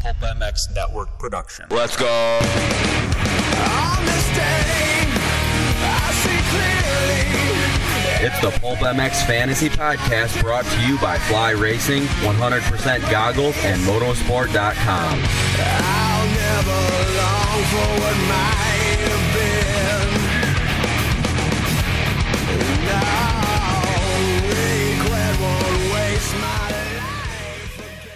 Pulp MX Network production. Let's go. On this day, I see clearly. It's the Pulp MX Fantasy Podcast brought to you by Fly Racing, 100% Goggles, and Motorsport.com. I'll never long for what might have been. No, regret won't waste my life again.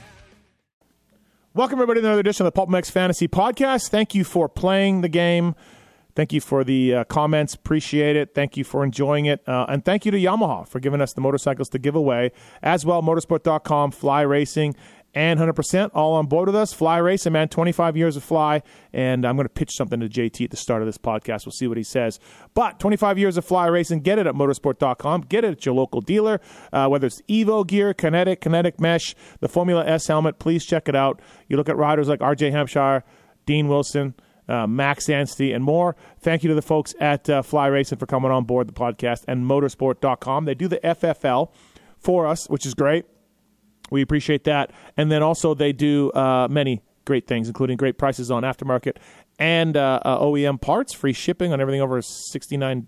Welcome, everybody, to another edition of the Pulp MX Fantasy Podcast. Thank you for playing the game. Thank you for the comments. Appreciate it. Thank you for enjoying it. And thank you to Yamaha for giving us the motorcycles to give away. As well, Motorsport.com, Fly Racing, and 100% all on board with us. Fly Racing, man, 25 years of Fly. And I'm going to pitch something to JT at the start of this podcast. We'll see what he says. But 25 years of Fly Racing, get it at Motorsport.com. Get it at your local dealer, whether it's Evo gear, Kinetic Mesh, the Formula S helmet. Please check it out. You look at riders like RJ Hampshire, Dean Wilson, Max Anstey, and more. Thank you to the folks at Fly Racing for coming on board the podcast, and Motorsport.com. They do the FFL for us, which is great. We appreciate that. And then also they do many great things, including great prices on aftermarket and OEM parts, free shipping on everything over $69,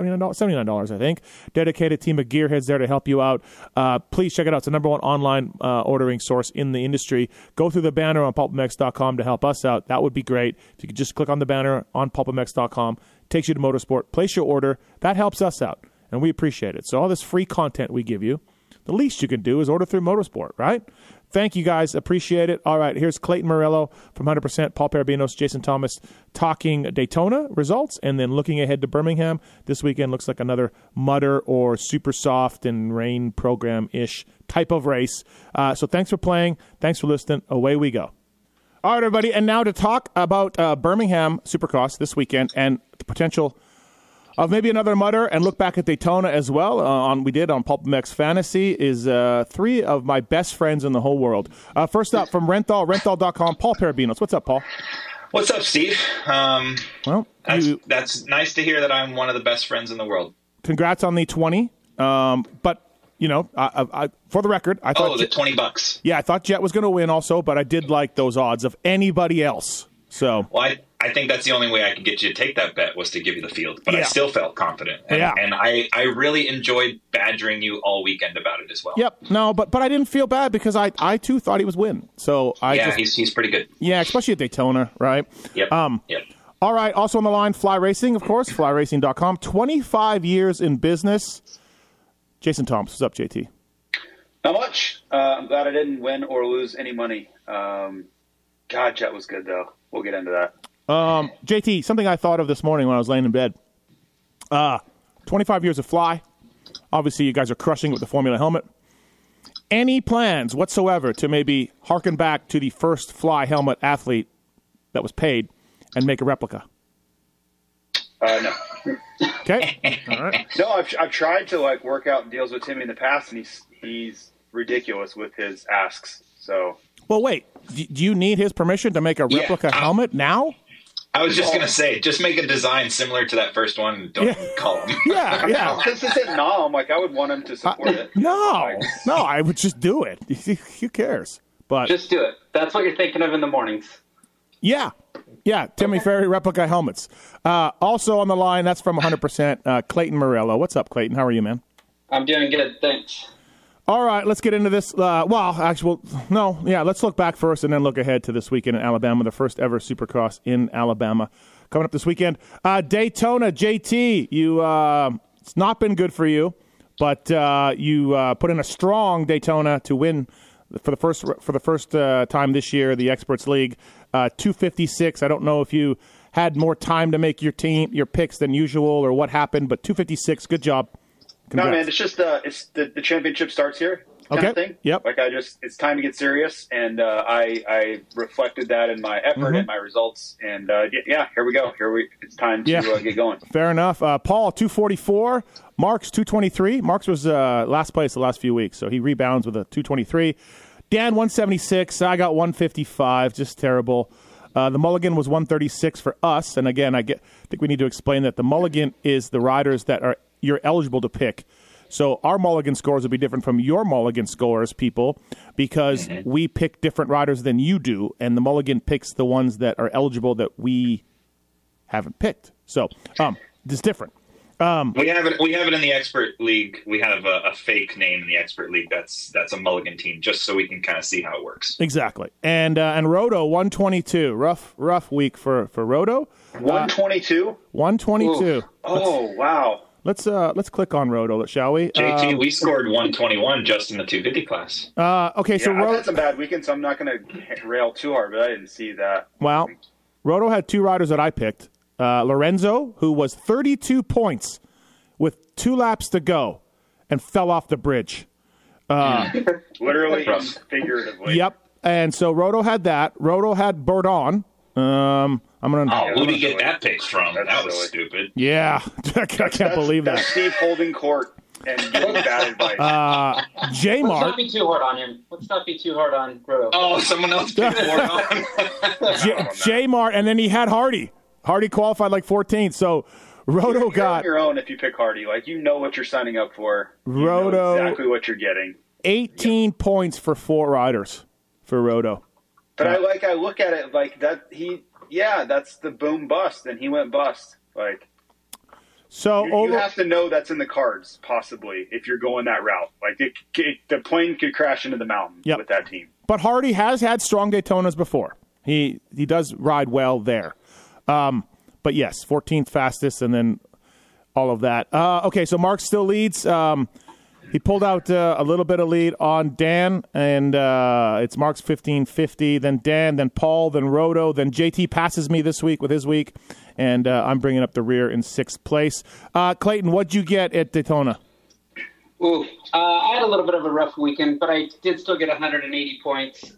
$79, I think. Dedicated team of gearheads there to help you out. Please check it out. It's the number one online ordering source in the industry. Go through the banner on pulpmx.com to help us out. That would be great. If you could just click on the banner on pulpmx.com, takes you to Motorsport. Place your order. That helps us out, and we appreciate it. So all this free content we give you, the least you can do is order through Motorsport, right? Thank you, guys. Appreciate it. All right, here's Clayton Morello from 100%, Paul Parabinos, Jason Thomas talking Daytona results, and then looking ahead to Birmingham. This weekend looks like another mudder or super soft and rain program-ish type of race. So thanks for playing. Thanks for listening. Away we go. All right, everybody, and now to talk about Birmingham Supercross this weekend and the potential of maybe another mudder, and look back at Daytona as well. We did on Pulp MX Fantasy is three of my best friends in the whole world. First up from renthal.com, Paul Parabinos. What's up, Paul? What's up, Steve? Well, that's nice to hear that I'm one of the best friends in the world. Congrats on the 20. But, you know, I for the record, I thought... the $20. Yeah, I thought Jet was going to win also, but I did like those odds of anybody else. So... Well, I think that's the only way I could get you to take that bet was to give you the field, but I still felt confident. And I really enjoyed badgering you all weekend about it as well. Yep. No, but I didn't feel bad because I too thought he was winning. So he's pretty good. Yeah, especially at Daytona, right? Yep. Yep. All right. Also on the line, Fly Racing, of course, flyracing.com. 25 years in business. Jason Thomas, what's up, JT? Not much. I'm glad I didn't win or lose any money. God, Jet was good, though. We'll get into that. JT, something I thought of this morning when I was laying in bed. 25 years of Fly. Obviously, you guys are crushing with the Formula helmet. Any plans whatsoever to maybe harken back to the first Fly helmet athlete that was paid and make a replica? No. Okay. All right. No, I've tried to work out deals with him in the past, and he's ridiculous with his asks. So. Well, wait. Do you need his permission to make a replica helmet now? I was just going to say, just make a design similar to that first one and don't call him. Yeah. This is it. No, I would want him to support it. No, I would just do it. Who cares? But just do it. That's what you're thinking of in the mornings. Yeah. Timmy Ferry replica helmets. Also on the line, that's from 100%, Clayton Morello. What's up, Clayton? How are you, man? I'm doing good, thanks. All right, let's get into this. Let's look back first and then look ahead to this weekend in Alabama, the first ever Supercross in Alabama. Coming up this weekend, Daytona, JT, it's not been good for you, but you put in a strong Daytona to win for the first time this year, the Experts League, 256. I don't know if you had more time to make your picks than usual or what happened, but 256, good job. Congrats. No, man, it's just the championship starts here kind of thing. Yep. It's time to get serious, and I reflected that in my effort and my results, and here we go. It's time to get going. Fair enough. Paul, 244. Mark's 223. Mark's was last place the last few weeks, so he rebounds with a 223. Dan, 176. I got 155. Just terrible. The mulligan was 136 for us, and again, I think we need to explain that the mulligan is the riders that you're eligible to pick So our mulligan scores will be different from your mulligan scores, people, because we pick different riders than you do, and the mulligan picks the ones that are eligible that we haven't picked. So it's different. We have it in the expert league. We have a fake name in the expert league. That's a mulligan team, just so we can kind of see how it works. Exactly. And Roto 122, rough week for Roto. 122. 122. Oh wow. Let's click on Roto, shall we? JT, we scored 121 just in the 250 class. Okay, so I've had some bad weekends, so I'm not going to rail too hard, but I didn't see that. Well, Roto had 2 riders that I picked. Lorenzo, who was 32 points with 2 laps to go and fell off the bridge. Literally and figuratively. Yep. And so Roto had that. Roto had Bourdon. Who did he get that pick from? That was stupid. Yeah. I can't believe that. That's Steve holding court and giving bad advice. J-Mart. Let's not be too hard on him. Let's not be too hard on Roto. Oh, someone else picked Bourdon. J-Mart, and then he had Hardy. Hardy qualified like 14th, so Roto you're got on your own if you pick Hardy. Like, you know what you're signing up for. Roto, you know exactly what you're getting. 18 points for 4 riders for Roto. But I look at it like that. That's the boom bust, and he went bust. Like, so you have to know that's in the cards, possibly, if you're going that route. Like, the plane could crash into the mountain with that team. But Hardy has had strong Daytonas before. He does ride well there. But yes, 14th fastest, and then all of that. Okay, so Mark still leads. He pulled out a little bit of lead on Dan, and it's Mark's 1550, then Dan, then Paul, then Roto, then JT passes me this week with his week, and I'm bringing up the rear in 6th place. Clayton, what'd you get at Daytona? I had a little bit of a rough weekend, but I did still get 180 points.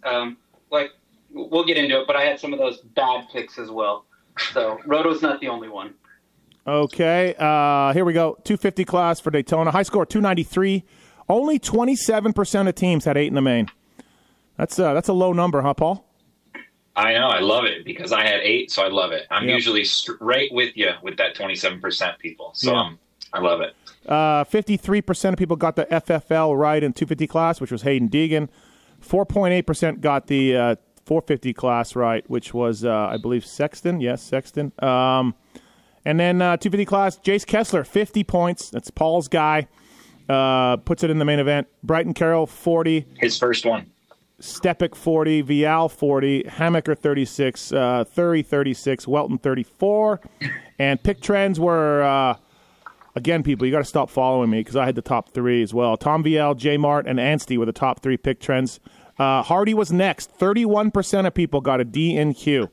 We'll get into it, but I had some of those bad picks as well. So Roto's not the only one. Okay, here we go. 250 class for Daytona. High score 293. Only 27% of teams had 8 in the main. That's a low number, huh, Paul? I know. I love it because I had 8, so I love it. I'm usually right with you with that 27% people. So I love it. 53% of people got the FFL right in 250 class, which was Hayden Deegan. 4.8% got the 450 class right, which was, I believe, Sexton. Yes, Sexton. And then 250 class, Jace Kessler, 50 points. That's Paul's guy. Puts it in the main event. Brighton Carroll, 40. His first one. Stepik, 40. Vial, 40. Hammaker, 36. Thury, 36. Welton, 34. And pick trends were, again, people, you got to stop following me because I had the top 3 as well. Tom Vial, J-Mart, and Anstie were the top 3 pick trends. Hardy was next. 31% of people got a D in Q.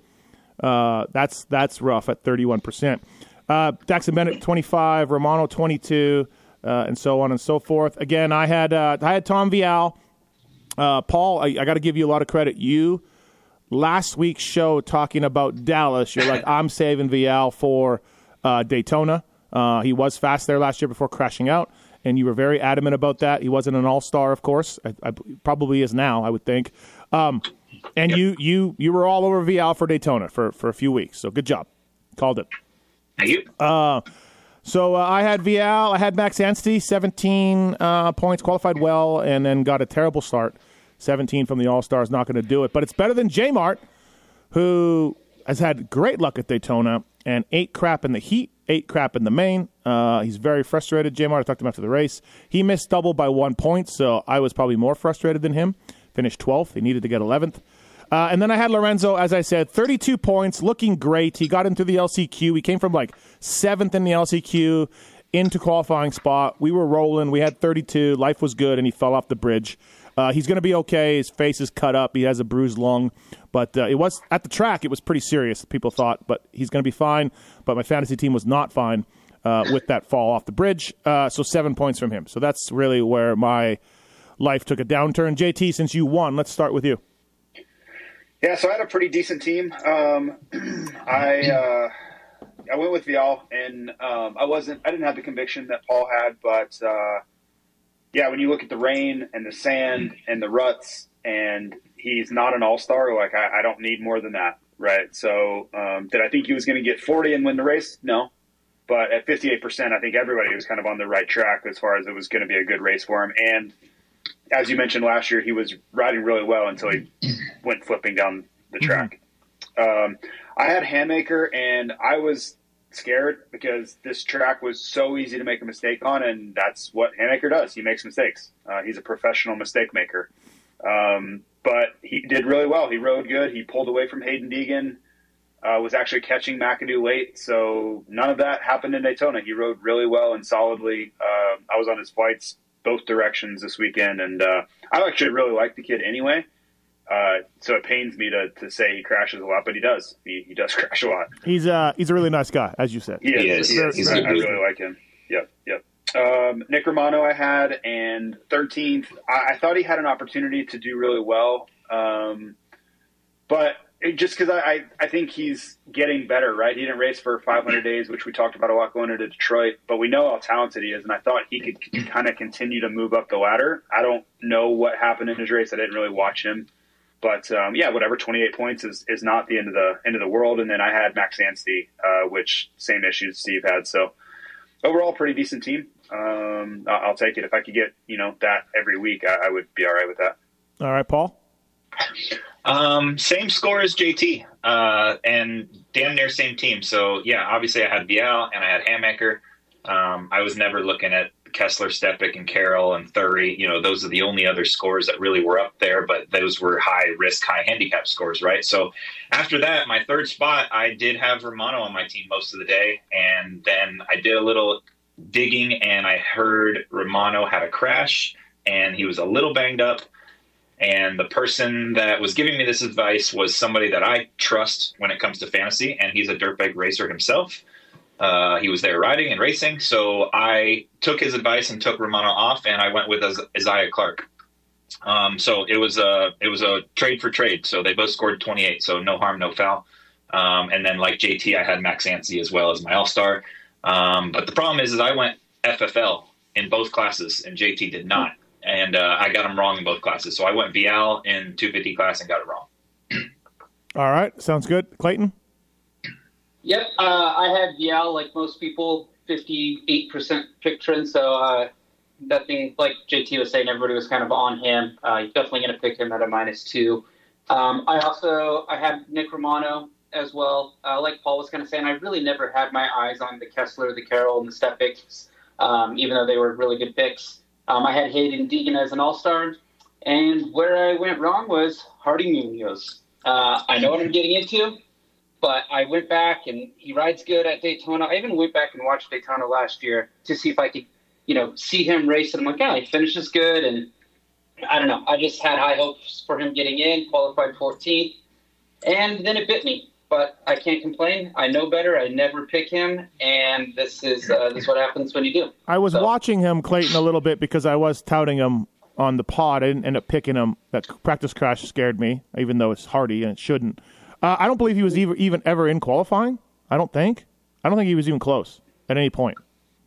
That's rough at 31%. Daxon Bennett 25, Romano 22, and so on and so forth. Again, I had Tom Vial. Paul, I got to give you a lot of credit. You last week's show talking about Dallas, you're like, I'm saving Vial for Daytona. He was fast there last year before crashing out, and you were very adamant about that. He wasn't an all-star, of course. I probably is now, I would think. And you were all over Vial for Daytona for a few weeks, so good job. Called it. Thank you. So I had Vial. I had Max Anstie, 17 points, qualified well, and then got a terrible start. 17 from the All-Stars, not going to do it. But it's better than J-Mart, who has had great luck at Daytona, and 8 crap in the heat, 8 crap in the main. He's very frustrated. J-Mart, I talked to him after the race. He missed double by 1 point, so I was probably more frustrated than him. Finished 12th. He needed to get 11th. And then I had Lorenzo, as I said, 32 points, looking great. He got into the LCQ. He came from like 7th in the LCQ into qualifying spot. We were rolling. We had 32. Life was good, and he fell off the bridge. He's going to be okay. His face is cut up. He has a bruised lung. But it was at the track, it was pretty serious, people thought. But he's going to be fine. But my fantasy team was not fine with that fall off the bridge. So 7 points from him. So that's really where my life took a downturn. JT, since you won, let's start with you. Yeah, so I had a pretty decent team. I went with Vial, and I didn't have the conviction that Paul had, but when you look at the rain and the sand and the ruts, and he's not an all-star, like I don't need more than that, right? So did I think he was going to get 40 and win the race? No. But at 58%, I think everybody was kind of on the right track as far as it was going to be a good race for him. And as you mentioned last year, he was riding really well until he went flipping down the track. I had Hammaker, and I was scared because this track was so easy to make a mistake on, and that's what Hammaker does. He makes mistakes. He's a professional mistake maker. But he did really well. He rode good. He pulled away from Hayden Deegan, was actually catching McAdoo late. So none of that happened in Daytona. He rode really well and solidly. I was on his flights both directions this weekend, and I actually really like the kid anyway. So it pains me to say he crashes a lot, but he does. He does crash a lot. He's a really nice guy, as you said. He is. I really like him. Yep. Nick Romano I had, and 13th. I thought he had an opportunity to do really well, but just because I think he's getting better, right? He didn't race for 500 days, which we talked about a lot going into Detroit, but we know how talented he is, and I thought he could kind of continue to move up the ladder. I don't know what happened in his race. I didn't really watch him. But whatever, 28 points is not the end of the world. And then I had Max Anstey, which same issues Steve had. So overall, pretty decent team. I'll take it. If I could get that every week, I would be all right with that. All right, Paul. Same score as JT, and damn near same team. So yeah, obviously I had Vial and I had Hammaker. I was never looking at Kessler, Stepik, and Carroll and Thury. Those are the only other scores that really were up there, but those were high risk, high handicap scores, right? So after that, my third spot, I did have Romano on my team most of the day. And then I did a little digging and I heard Romano had a crash and he was a little banged up. And the person that was giving me this advice was somebody that I trust when it comes to fantasy, and he's a dirtbag racer himself. He was there riding and racing, so I took his advice and took Romano off, and I went with Isaiah Clark. So it was a trade for trade. So they both scored 28, so no harm, no foul. And then like JT, I had Max Anstey as well as my all-star. But the problem is I went FFL in both classes, and JT did not. And I got him wrong in both classes. So I went Vial in 250 class and got it wrong. All right, sounds good. Clayton? Yep, I had Vial, like most people, 58% pick trend, so nothing, like JT was saying, everybody was kind of on him. You're definitely going to pick him at a -2. I had Nick Romano as well. Like Paul was kind of saying, I really never had my eyes on the Kessler, the Carroll, and the Stepik, even though they were really good picks. I had Hayden Deegan as an all-star, and where I went wrong was Hardy Munoz. I know what I'm getting into, but I went back, and he rides good at Daytona. I even went back and watched Daytona last year to see if I could, see him race. And I'm like, yeah, he finishes good. And I don't know. I just had high hopes for him getting in, qualified 14th. And then it bit me. But I can't complain. I know better. I never pick him. And this is what happens when you do. I was watching him, Clayton, a little bit because I was touting him on the pod. I didn't end up picking him. That practice crash scared me, even though it's Hardy and it shouldn't. I don't believe he was even ever in qualifying. I don't think he was even close at any point.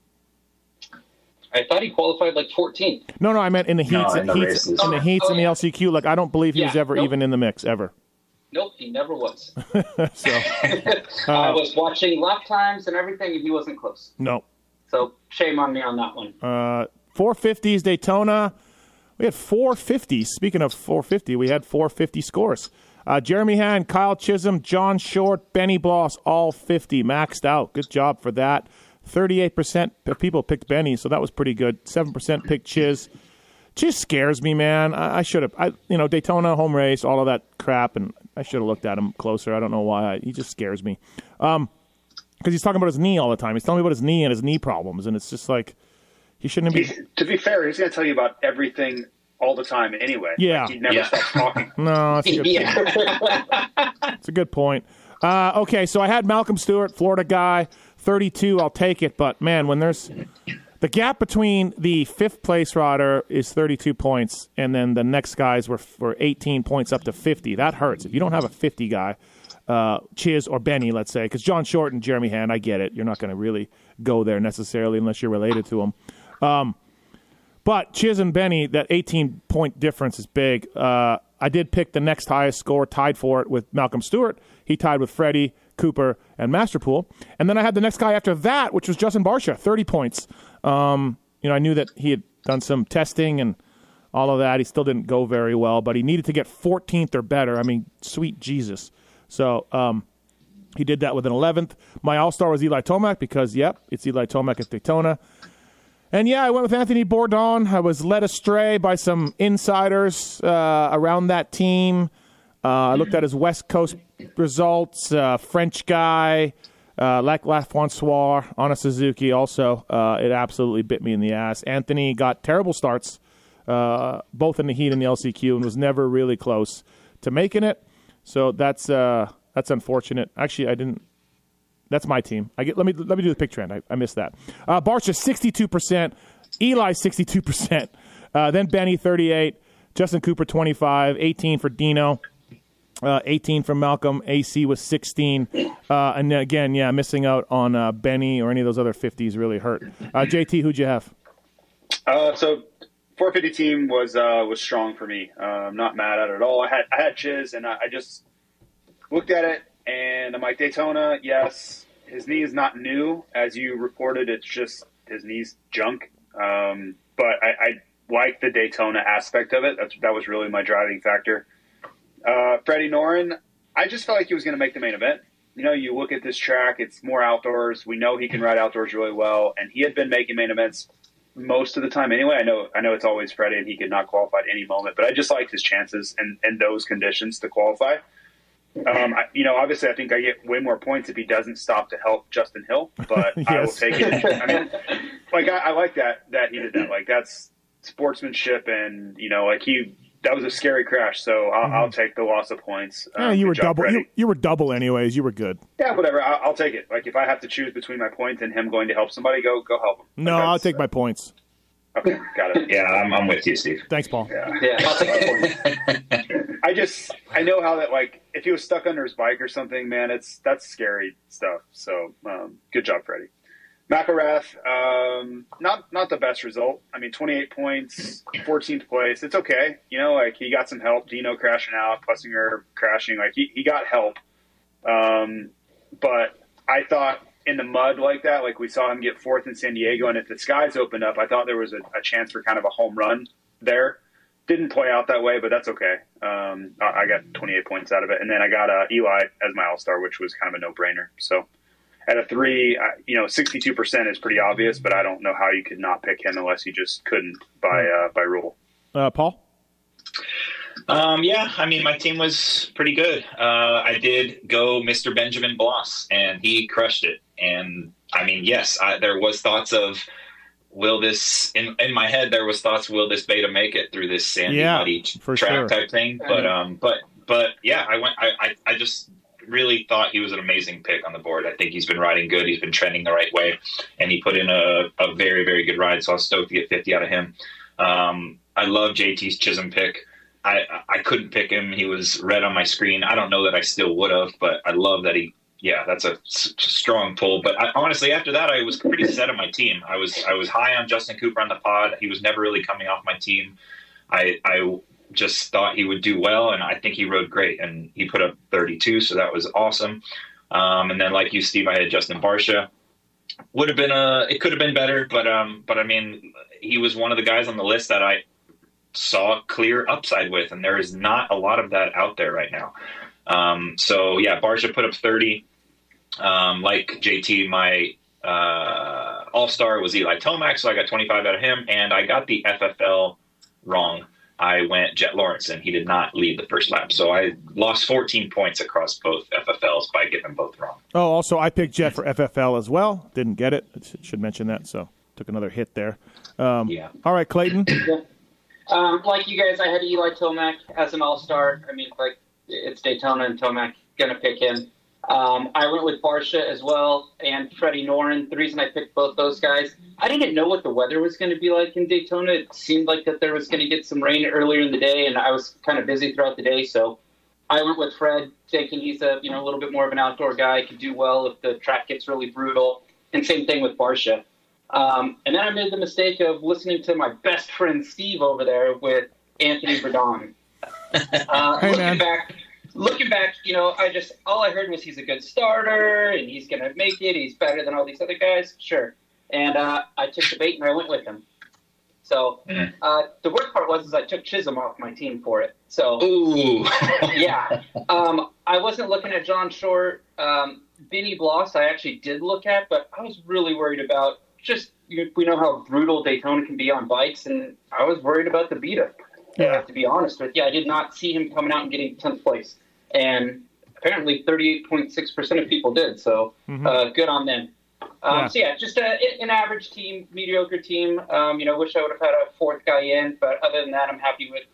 I thought he qualified like 14th. No, I meant in the heats, in the LCQ. Like I don't believe he was ever even in the mix ever. Nope, he never was. So I was watching lap times and everything, and he wasn't close. No. So shame on me on that one. 450s Daytona. We had 450s. Speaking of 450, we had 450 scores. Jeremy Hand, Kyle Chisholm, John Short, Benny Bloss, all 50, maxed out. Good job for that. 38% of people picked Benny, so that was pretty good. 7% picked Chiz. Chiz scares me, man. I should have, Daytona, home race, all of that crap, and I should have looked at him closer. I don't know why. He just scares me. Because he's talking about his knee all the time. He's telling me about his knee and his knee problems, and it's just like he shouldn't be. To be fair, he's going to tell you about everything all the time anyway. Yeah. Like he never stops talking. No, that's a good point. That's a good point. Okay, so I had Malcolm Stewart, Florida guy, 32. I'll take it. But, man, when there's the gap between the fifth place rider is 32 points, and then the next guys were 18 points up to 50. That hurts. If you don't have a 50 guy, Chiz or Benny, let's say, because John Short and Jeremy Hand, I get it. You're not going to really go there necessarily unless you're related to them. But Chiz and Benny, that 18-point difference is big. I did pick the next highest score, tied for it with Malcolm Stewart. He tied with Freddie. Cooper, and Masterpool. And then I had the next guy after that, which was Justin Barcia, 30 points. I knew that he had done some testing and all of that. He still didn't go very well, but he needed to get 14th or better. I mean, sweet Jesus. So he did that with an 11th. My all-star was Eli Tomac because, it's Eli Tomac at Daytona. And, I went with Anthony Bourdon. I was led astray by some insiders around that team. I looked at his West Coast results. French guy, like LaFrancois, on a Suzuki also. It absolutely bit me in the ass. Anthony got terrible starts, both in the heat and the LCQ, and was never really close to making it. So that's unfortunate. Actually, I didn't. That's my team. Let me do the pick trend. I missed that. Barcia 62%, Eli 62%, then Benny 38, Justin Cooper 25, 18 for Dino, 18 for Malcolm. AC was 16, and then again, missing out on Benny or any of those other 50s really hurt. JT, who'd you have? So 450 team was strong for me. I'm not mad at it at all. I had Chiz, and I just looked at it. And I'm like, Daytona, yes, his knee is not new. As you reported, it's just his knee's junk. But I like the Daytona aspect of it. That was really my driving factor. Freddie Noren, I just felt like he was going to make the main event. You look at this track, it's more outdoors. We know he can ride outdoors really well. And he had been making main events most of the time anyway. I know it's always Freddie, and he could not qualify at any moment. But I just liked his chances in those conditions to qualify. Obviously, I think I get way more points if he doesn't stop to help Justin Hill, but yes. I will take it. I mean, I like that he did that. Like, that's sportsmanship, and that was a scary crash. So I'll take the loss of points. You were double. You were double anyways. You were good. Yeah, whatever. I'll take it. Like, if I have to choose between my points and him going to help somebody, go help him. No, I'll take my points. Okay, got it. Yeah, I'm with you, Steve. Thanks, Paul. Yeah, I'll take the points. I know how that, like, if he was stuck under his bike or something, man, that's scary stuff. So, good job, Freddie. McElrath, not the best result. I mean, 28 points, 14th place. It's okay. He got some help. Dino crashing out, Plessinger crashing. Like, he got help. But I thought in the mud like that, like we saw him get fourth in San Diego, and if the skies opened up, I thought there was a chance for kind of a home run there. Didn't play out that way, but that's okay. I got 28 points out of it. And then I got Eli as my all-star, which was kind of a no-brainer. So at a 3, 62% is pretty obvious, but I don't know how you could not pick him unless you just couldn't by rule. Paul? I mean, my team was pretty good. I did go Mr. Benjamin Bloss, and he crushed it. And, I mean, yes, there was thoughts of, will this, in my head, there was thoughts, will this beta make it through this sandy, muddy track type thing? But yeah, I just really thought he was an amazing pick on the board. I think he's been riding good. He's been trending the right way, and he put in a very, very good ride. So I was stoked to get 50 out of him. I love JT's Chisholm pick. I couldn't pick him. He was red on my screen. I don't know that I still would have, but I love that that's a strong pull. But honestly, after that, I was pretty set on my team. I was high on Justin Cooper on the pod. He was never really coming off my team. I just thought he would do well, and I think he rode great. And he put up 32, so that was awesome. And then, like you, Steve, I had Justin Barcia. It could have been better, but I mean, he was one of the guys on the list that I saw clear upside with, and there is not a lot of that out there right now. So yeah, Barcia put up 30. Like JT, my all-star was Eli Tomac, so I got 25 out of him, and I got the FFL wrong. I went Jet Lawrence, and he did not lead the first lap. So I lost 14 points across both FFLs by getting them both wrong. Oh, also, I picked Jet for FFL as well. Didn't get it. Should mention that, so took another hit there. Yeah. All right, Clayton. Like you guys, I had Eli Tomac as an all-star. I mean, like, it's Daytona and Tomac, going to pick him. I went with Barcia as well and Freddie Noren. The reason I picked both those guys, I didn't know what the weather was going to be like in Daytona. It seemed like that there was going to get some rain earlier in the day, and I was kind of busy throughout the day. So I went with Fred, thinking he's a little bit more of an outdoor guy, could do well if the track gets really brutal. And same thing with Barcia. And then I made the mistake of listening to my best friend Steve over there with Anthony Bourdon. Hey, man. looking back, all I heard was he's a good starter and he's going to make it. He's better than all these other guys. Sure. And I took the bait and I went with him. So the worst part was I took Chisholm off my team for it. So Ooh. yeah, I wasn't looking at John Short. Vinny Bloss I actually did look at, but I was really worried about we know how brutal Daytona can be on bikes, and I was worried about the Beta. Yeah. To be honest with you, I did not see him coming out and getting 10th place. And apparently 38.6% of people did. So good on them. So yeah, just an average team, mediocre team. Wish I would have had a fourth guy in, but other than that, I'm happy with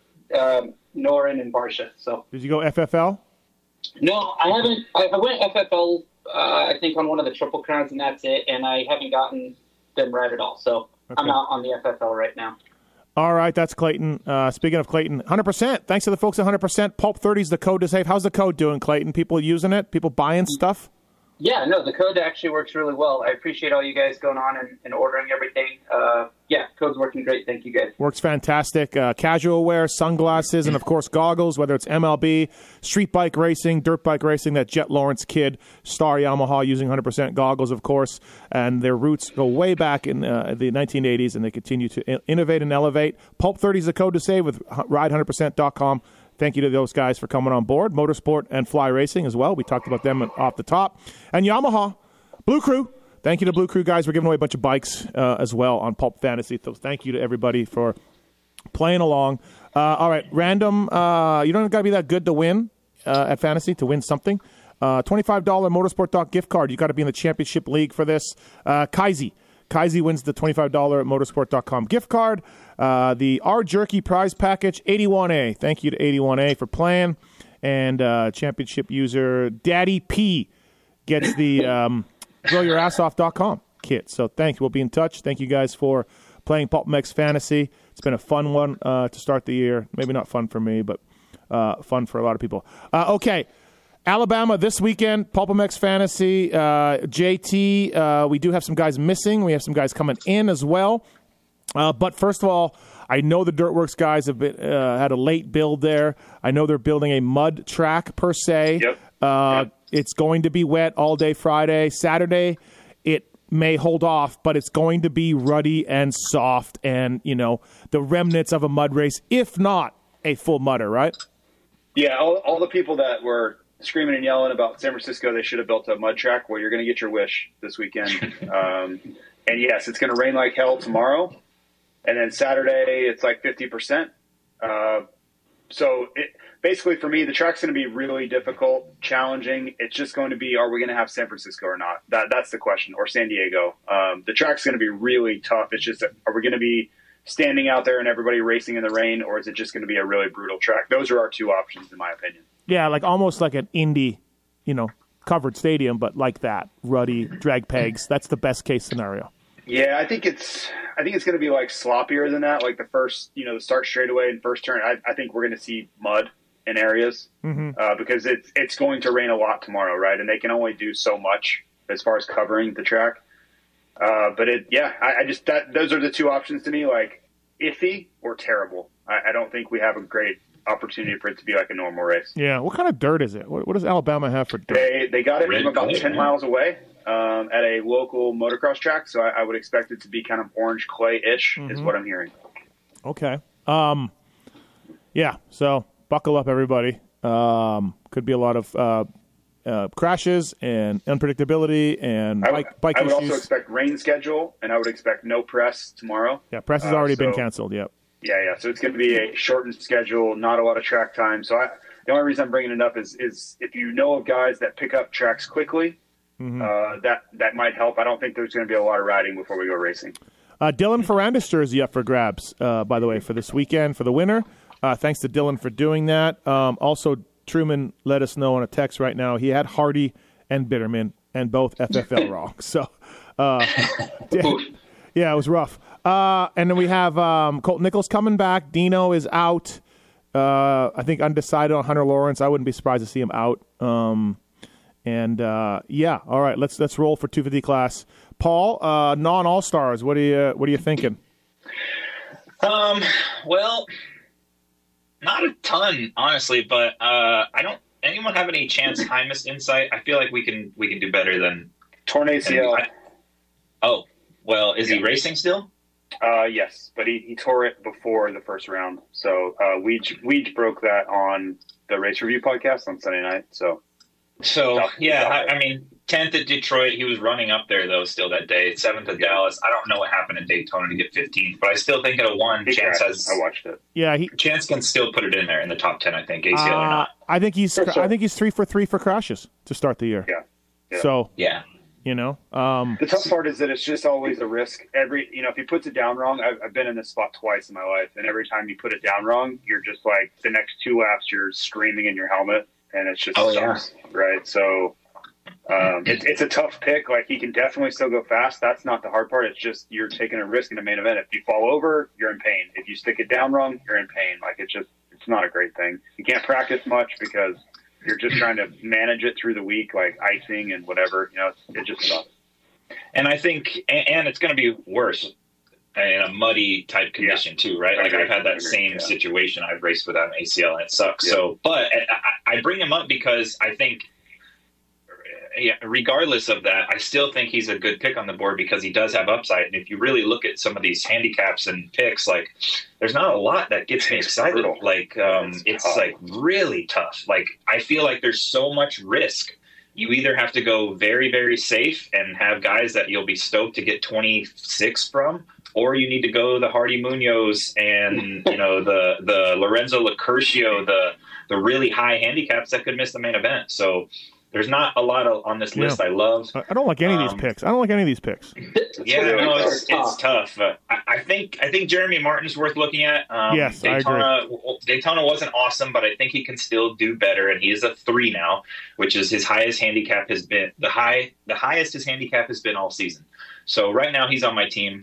Norin and Barsha. So did you go FFL? No, I haven't. I went FFL, I think, on one of the Triple Crowns, and that's it. And I haven't gotten them right at all. So I'm out on the FFL right now. All right, that's Clayton. Speaking of Clayton, 100%. Thanks to the folks at 100%. Pulp 30 is the code to save. How's the code doing, Clayton? People using it? People buying stuff? Yeah, no, the code actually works really well. I appreciate all you guys going on and ordering everything. Code's working great. Thank you, guys. Works fantastic. Casual wear, sunglasses, and, of course, goggles, whether it's MLB, street bike racing, dirt bike racing, that Jet Lawrence kid, Star Yamaha using 100% goggles, of course. And their roots go way back in the 1980s, and they continue to innovate and elevate. Pulp 30 is the code to save with ride100%.com. Thank you to those guys for coming on board. Motorsport and Fly Racing as well. We talked about them off the top. And Yamaha, Blue Crew. Thank you to Blue Crew guys. We're giving away a bunch of bikes as well on Pulp Fantasy. So thank you to everybody for playing along. All right, random. You don't got to be that good to win at Fantasy to win something. $25 Motorsport gift card. You got to be in the championship league for this. Kaisi wins the $25 motorsport.com gift card. The R Jerky prize package, 81A. Thank you to 81A for playing. And championship user Daddy P gets the growyourassoff.com kit. So thanks. We'll be in touch. Thank you guys for playing Pulp MX Fantasy. It's been a fun one to start the year. Maybe not fun for me, but fun for a lot of people. Okay. Alabama this weekend, Pulp MX Fantasy, JT. We do have some guys missing. We have some guys coming in as well. But first of all, I know the Dirtworks guys have had a late build there. I know they're building a mud track per se. Yep. It's going to be wet all day Friday. Saturday, it may hold off, but it's going to be ruddy and soft and, the remnants of a mud race, if not a full mudder, right? Yeah, all the people that were screaming and yelling about San Francisco, they should have built a mud track. Well, you're going to get your wish this weekend. And yes, it's going to rain like hell tomorrow. And then Saturday, it's like 50%. So basically for me, the track's going to be really difficult, challenging. It's just going to be, are we going to have San Francisco or not? That's the question, or San Diego. The track's going to be really tough. It's just, are we going to be standing out there and everybody racing in the rain, or is it just going to be a really brutal track? Those are our two options, in my opinion. Yeah, like almost like an Indy, covered stadium, but like that, ruddy, drag pegs. That's the best case scenario. Yeah, I think it's going to be like sloppier than that. Like the first, the start straightaway and first turn. I think we're going to see mud in areas because it's going to rain a lot tomorrow, right? And they can only do so much as far as covering the track. But those are the two options to me, like iffy or terrible. I don't think we have a great opportunity for it to be like a normal race. Yeah. What kind of dirt is it? What does Alabama have for dirt? They got it from about 10 miles away at a local motocross track. So I would expect it to be kind of orange clay-ish is what I'm hearing. Okay. Yeah. So buckle up, everybody. Could be a lot of crashes and unpredictability and bike I would issues. also expect rain schedule, and I would expect no press tomorrow. Yeah, press has already been canceled. Yep. Yeah. So it's going to be a shortened schedule, not a lot of track time. So the only reason I'm bringing it up is if you know of guys that pick up tracks quickly, that might help. I don't think there's going to be a lot of riding before we go racing. Dylan Ferrandis jersey up for grabs, by the way, for this weekend for the winner. Thanks to Dylan for doing that. Also, Truman let us know on a text right now he had Hardy and Bitterman and both FFL wrong. So, yeah, it was rough. And then we have Colt Nichols coming back. Dino is out. I think undecided on Hunter Lawrence. I wouldn't be surprised to see him out. Yeah, all right. Let's roll for 250 class. Paul, non-all-stars. What are you thinking? Well, not a ton, honestly, but I don't anyone have any Chance Hymas insight? I feel like we can do better than Torn ACL. Oh, well, is he racing still? Yes, but he tore it before the first round. So Weege broke that on the Race Review podcast on Sunday night. So yeah, I mean, 10th at Detroit. He was running up there, though, still that day. 7th at Dallas. I don't know what happened at Daytona to get 15th, but I still think at a 1, Chance has. I watched it. Yeah, Chance can still put it in there in the top 10, I think, ACL or not. I think he's 3 for 3 for crashes to start the year. Yeah. So, yeah. You know, the tough part is that it's just always a risk. If he puts it down wrong, I've been in this spot twice in my life, and every time you put it down wrong, you're just like the next 2 laps, you're screaming in your helmet, and it's just sucks, right? So it's a tough pick. Like, he can definitely still go fast. That's not the hard part. It's just you're taking a risk in the main event. If you fall over, you're in pain. If you stick it down wrong, you're in pain. Like, it's not a great thing. You can't practice much because you're just trying to manage it through the week, like icing and whatever. You know, it just sucks. And I think, and it's going to be worse in a muddy type condition too, right? Like, I've had that same situation. I've raced without an ACL, and it sucks. Yeah. So, but I bring him up because I think, regardless of that, I still think he's a good pick on the board because he does have upside. And if you really look at some of these handicaps and picks, like, there's not a lot that gets me excited. Like, it's like really tough. Like, I feel like there's so much risk. You either have to go very, very safe and have guys that you'll be stoked to get 26 from, or you need to go the Hardy Munoz and, the Lorenzo Locurcio, the really high handicaps that could miss the main event. So there's not a lot on this list I love. I don't like any of these picks. It's tough. I think Jeremy Martin's worth looking at. Yes, Daytona, I agree. Daytona wasn't awesome, but I think he can still do better, and he is a 3 now, which is his highest handicap has been the highest his handicap has been all season. So right now he's on my team.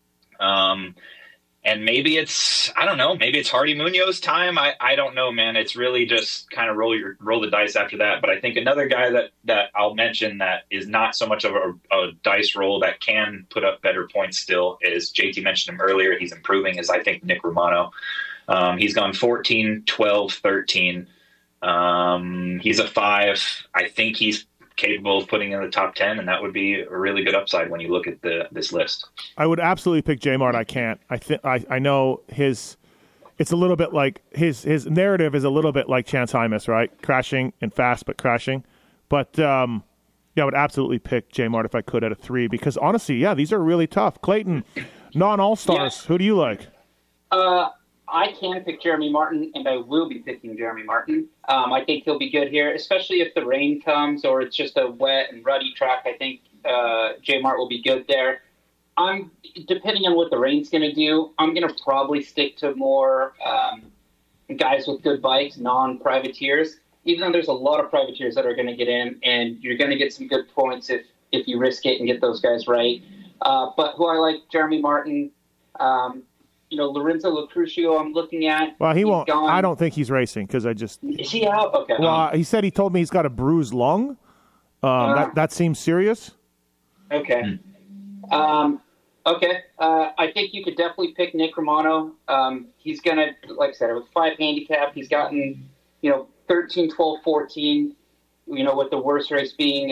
And maybe it's Hardy Munoz time. I don't know, man. It's really just kind of roll the dice after that. But I think another guy that I'll mention that is not so much of a dice roll that can put up better points still is, JT mentioned him earlier. He's improving, is I think Nick Romano. He's gone 14, 12, 13. He's a 5. I think he's capable of putting in the top 10, and that would be a really good upside when you look at this list. I would absolutely pick J-Mart. I can't. I know it's a little bit like his narrative is a little bit like Chance Hymas, right? Crashing and fast, but crashing. But I would absolutely pick J-Mart if I could at a 3 because honestly, these are really tough. Clayton, non-all-stars. Yeah. Who do you like? I can pick Jeremy Martin, and I will be picking Jeremy Martin. I think he'll be good here, especially if the rain comes or it's just a wet and ruddy track. I think J-Mart will be good there. Depending on what the rain's going to do, I'm going to probably stick to more guys with good bikes, non-privateers, even though there's a lot of privateers that are going to get in, and you're going to get some good points if you risk it and get those guys right. But who I like, Jeremy Martin, Lorenzo Locurcio I'm looking at. Well, he won't. I don't think he's racing because I just... Is he out? Okay. Well, he told me he's got a bruised lung. That seems serious. Okay. Okay. I think you could definitely pick Nick Romano. He's going to, like I said, with 5 handicap, he's gotten, 13, 12, 14, with the worst race being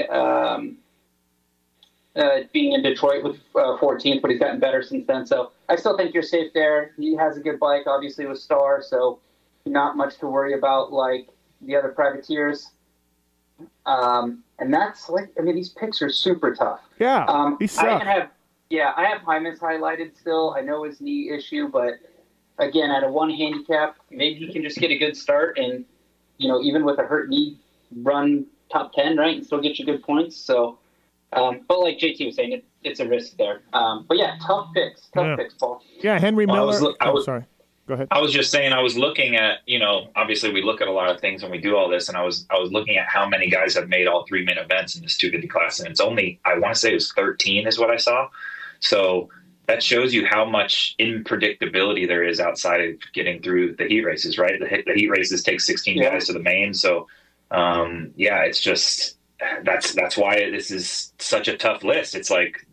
in Detroit with 14th, but he's gotten better since then. So I still think you're safe there. He has a good bike, obviously, with Star, so not much to worry about like the other privateers. And that's these picks are super tough. Yeah, he sucks. I have Hymas highlighted still. I know his knee issue, but again, at a 1 handicap, maybe he can just get a good start and, even with a hurt knee, run top 10, right, and still get you good points. So, but like JT was saying, it's a risk there. But yeah, tough picks, Paul. Yeah, Henry Miller. Sorry. Go ahead. I was just saying, I was looking at, obviously we look at a lot of things when we do all this, and I was looking at how many guys have made all 3 main events in this 250 class, and it's only, I want to say it was 13 is what I saw. So that shows you how much unpredictability there is outside of getting through the heat races, right? The heat races take 16 guys to the main. So, it's just, that's why this is such a tough list. It's like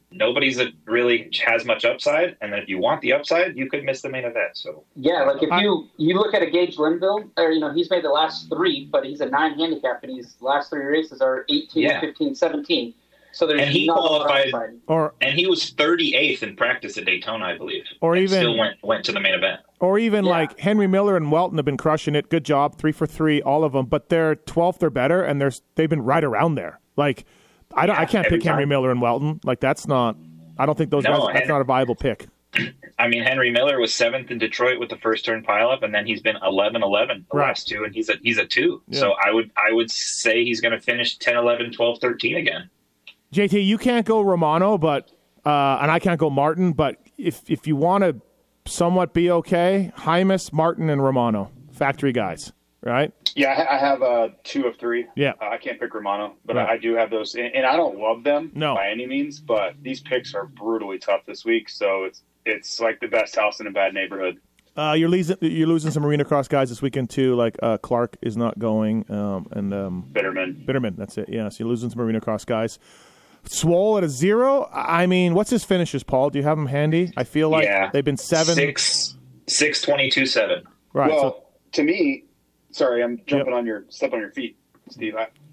nobody's really has much upside. And then if you want the upside, you could miss the main event. So yeah, like if you look at a Gage Linville, or he's made the last 3, but he's a 9 handicap, and his last 3 races are 18, 15, 17. So there's and he not qualified, and he was 38th in practice at Daytona, I believe. Or and even still went to the main event. Or even like Henry Miller and Welton have been crushing it. Good job, 3 for 3, all of them. But they're 12th or better, and they've been right around there. Like I can't pick Henry Miller and Welton. Like that's not. I don't think those guys. That's not a viable pick. I mean, Henry Miller was 7th in Detroit with the first turn pileup, and then he's been 11-11 the last 2, and he's a 2. Yeah. So I would say he's going to finish 10-11, 12-13 again. JT, you can't go Romano, but and I can't go Martin. But if you want to somewhat be okay, Hymas, Martin, and Romano, factory guys, right? Yeah, I have 2 of 3. Yeah, I can't pick Romano, but I do have those, and I don't love them by any means. But these picks are brutally tough this week, so it's like the best house in a bad neighborhood. You're losing some Arena Cross guys this weekend too. Like Clark is not going, and Bitterman. That's it. Yeah, so you're losing some Arena Cross guys. Swole at a 0. I mean, what's his finishes, Paul? Do you have them handy? I feel like they've been 7, 6, 22, 7. Right. Well, to me, sorry, I'm jumping on your feet, Steve.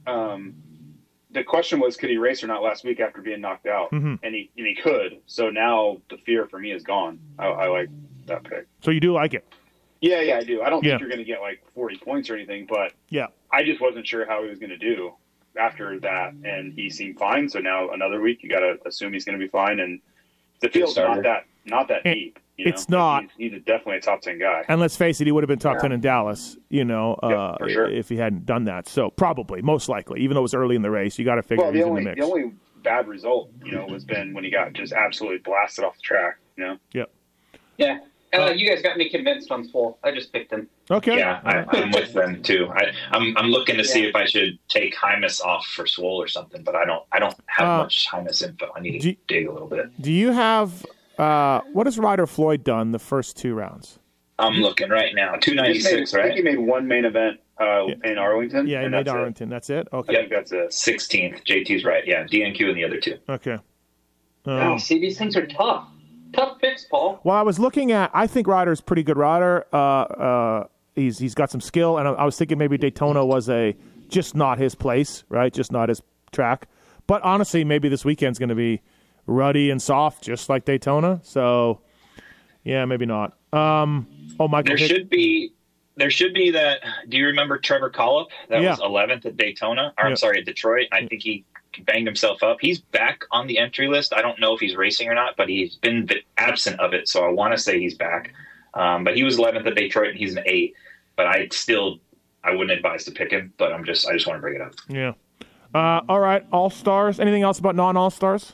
The question was, could he race or not last week after being knocked out? Mm-hmm. And he could. So now the fear for me is gone. I like that pick. So you do like it? Yeah, I do. I don't think you're going to get like 40 points or anything, but I just wasn't sure how he was going to do after that, and he seemed fine. So now another week, you got to assume he's going to be fine. And the field's not that deep. It's not. He's definitely a top 10 guy. And let's face it, he would have been top 10 in Dallas, for sure. if he hadn't done that. So probably, most likely, even though it was early in the race, you got to figure he's in the mix. The only bad result, was been when he got just absolutely blasted off the track. Yep. Yeah. You guys got me convinced on Swole. I just picked him. Okay. Yeah, I'm with them too. I'm looking to see if I should take Hymas off for Swole or something, but I don't have much Hymas info. I need to dig a little bit. Do you have what has Ryder Floyd done the first 2 rounds? I'm looking right now. 296, right? I think he made one main event in Arlington. Yeah, he made Arlington. That's it? Okay. I think that's it. 16th. JT's right. Yeah, DNQ and the other 2. Okay. See, these things are tough. Tough picks, Paul. Well, I was looking at. I think Ryder's pretty good rider. He's got some skill, and I was thinking maybe Daytona was just not his place, right? Just not his track. But honestly, maybe this weekend's going to be ruddy and soft, just like Daytona. So, yeah, maybe not. Michael. There should be that. Do you remember Trevor Collop? That was 11th at Daytona. Or I'm sorry, at Detroit. I think he banged himself up. He's back on the entry list. I don't know if he's racing or not, but he's been absent of it, so I want to say he's back. But he was 11th at Detroit, and he's an 8. But I wouldn't advise to pick him. But I just want to bring it up. Yeah. All right. All-Stars. Anything else about non-All-Stars?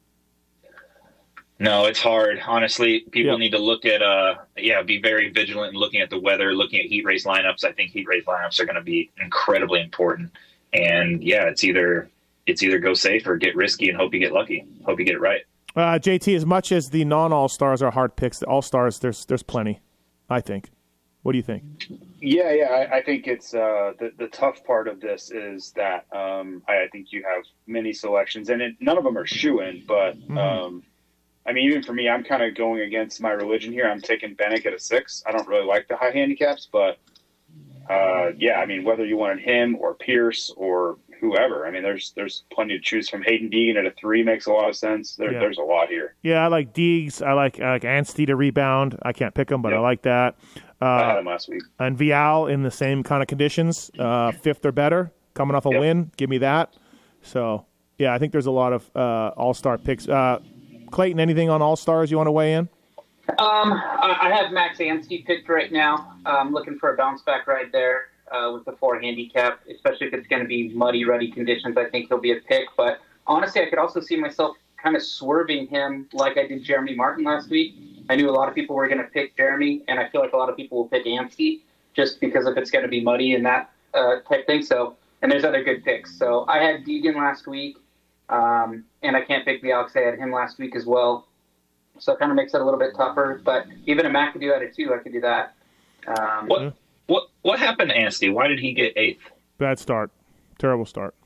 No, it's hard. Honestly, people need to look at be very vigilant in looking at the weather, looking at heat race lineups. I think heat race lineups are going to be incredibly important. And it's either go safe or get risky and hope you get lucky. Hope you get it right. JT, as much as the non-All-Stars are hard picks, the All-Stars, there's plenty, I think. What do you think? Yeah. I think it's the tough part of this is that I think you have many selections, and none of them are shoo-in, but I mean, even for me, I'm kind of going against my religion here. I'm taking Benek at a 6. I don't really like the high handicaps, but I mean, whether you wanted him or Pierce or whoever, I mean, there's plenty to choose from. Hayden Deegan at a 3 makes a lot of sense. There's a lot here. Yeah, I like Deegs. I like Anstey to rebound. I can't pick him, but I like that. I had him last week. And Vial in the same kind of conditions, 5th or better, coming off a win. Give me that. So, yeah, I think there's a lot of all-star picks. Clayton, anything on all-stars you want to weigh in? I have Max Anstey picked right now. I'm looking for a bounce-back ride there with the 4 handicap, especially if it's going to be muddy, ruddy conditions. I think he'll be a pick. But honestly, I could also see myself kind of swerving him like I did Jeremy Martin last week. I knew a lot of people were going to pick Jeremy, and I feel like a lot of people will pick Anstey just because if it's going to be muddy and that type thing. So, and there's other good picks. So I had Deegan last week, and I can't pick the Alex. I had him last week as well. So it kind of makes it a little bit tougher. But even a McAdoo at a 2, I could do that. What happened to Anstey? Why did he get 8th? Bad start. Terrible start.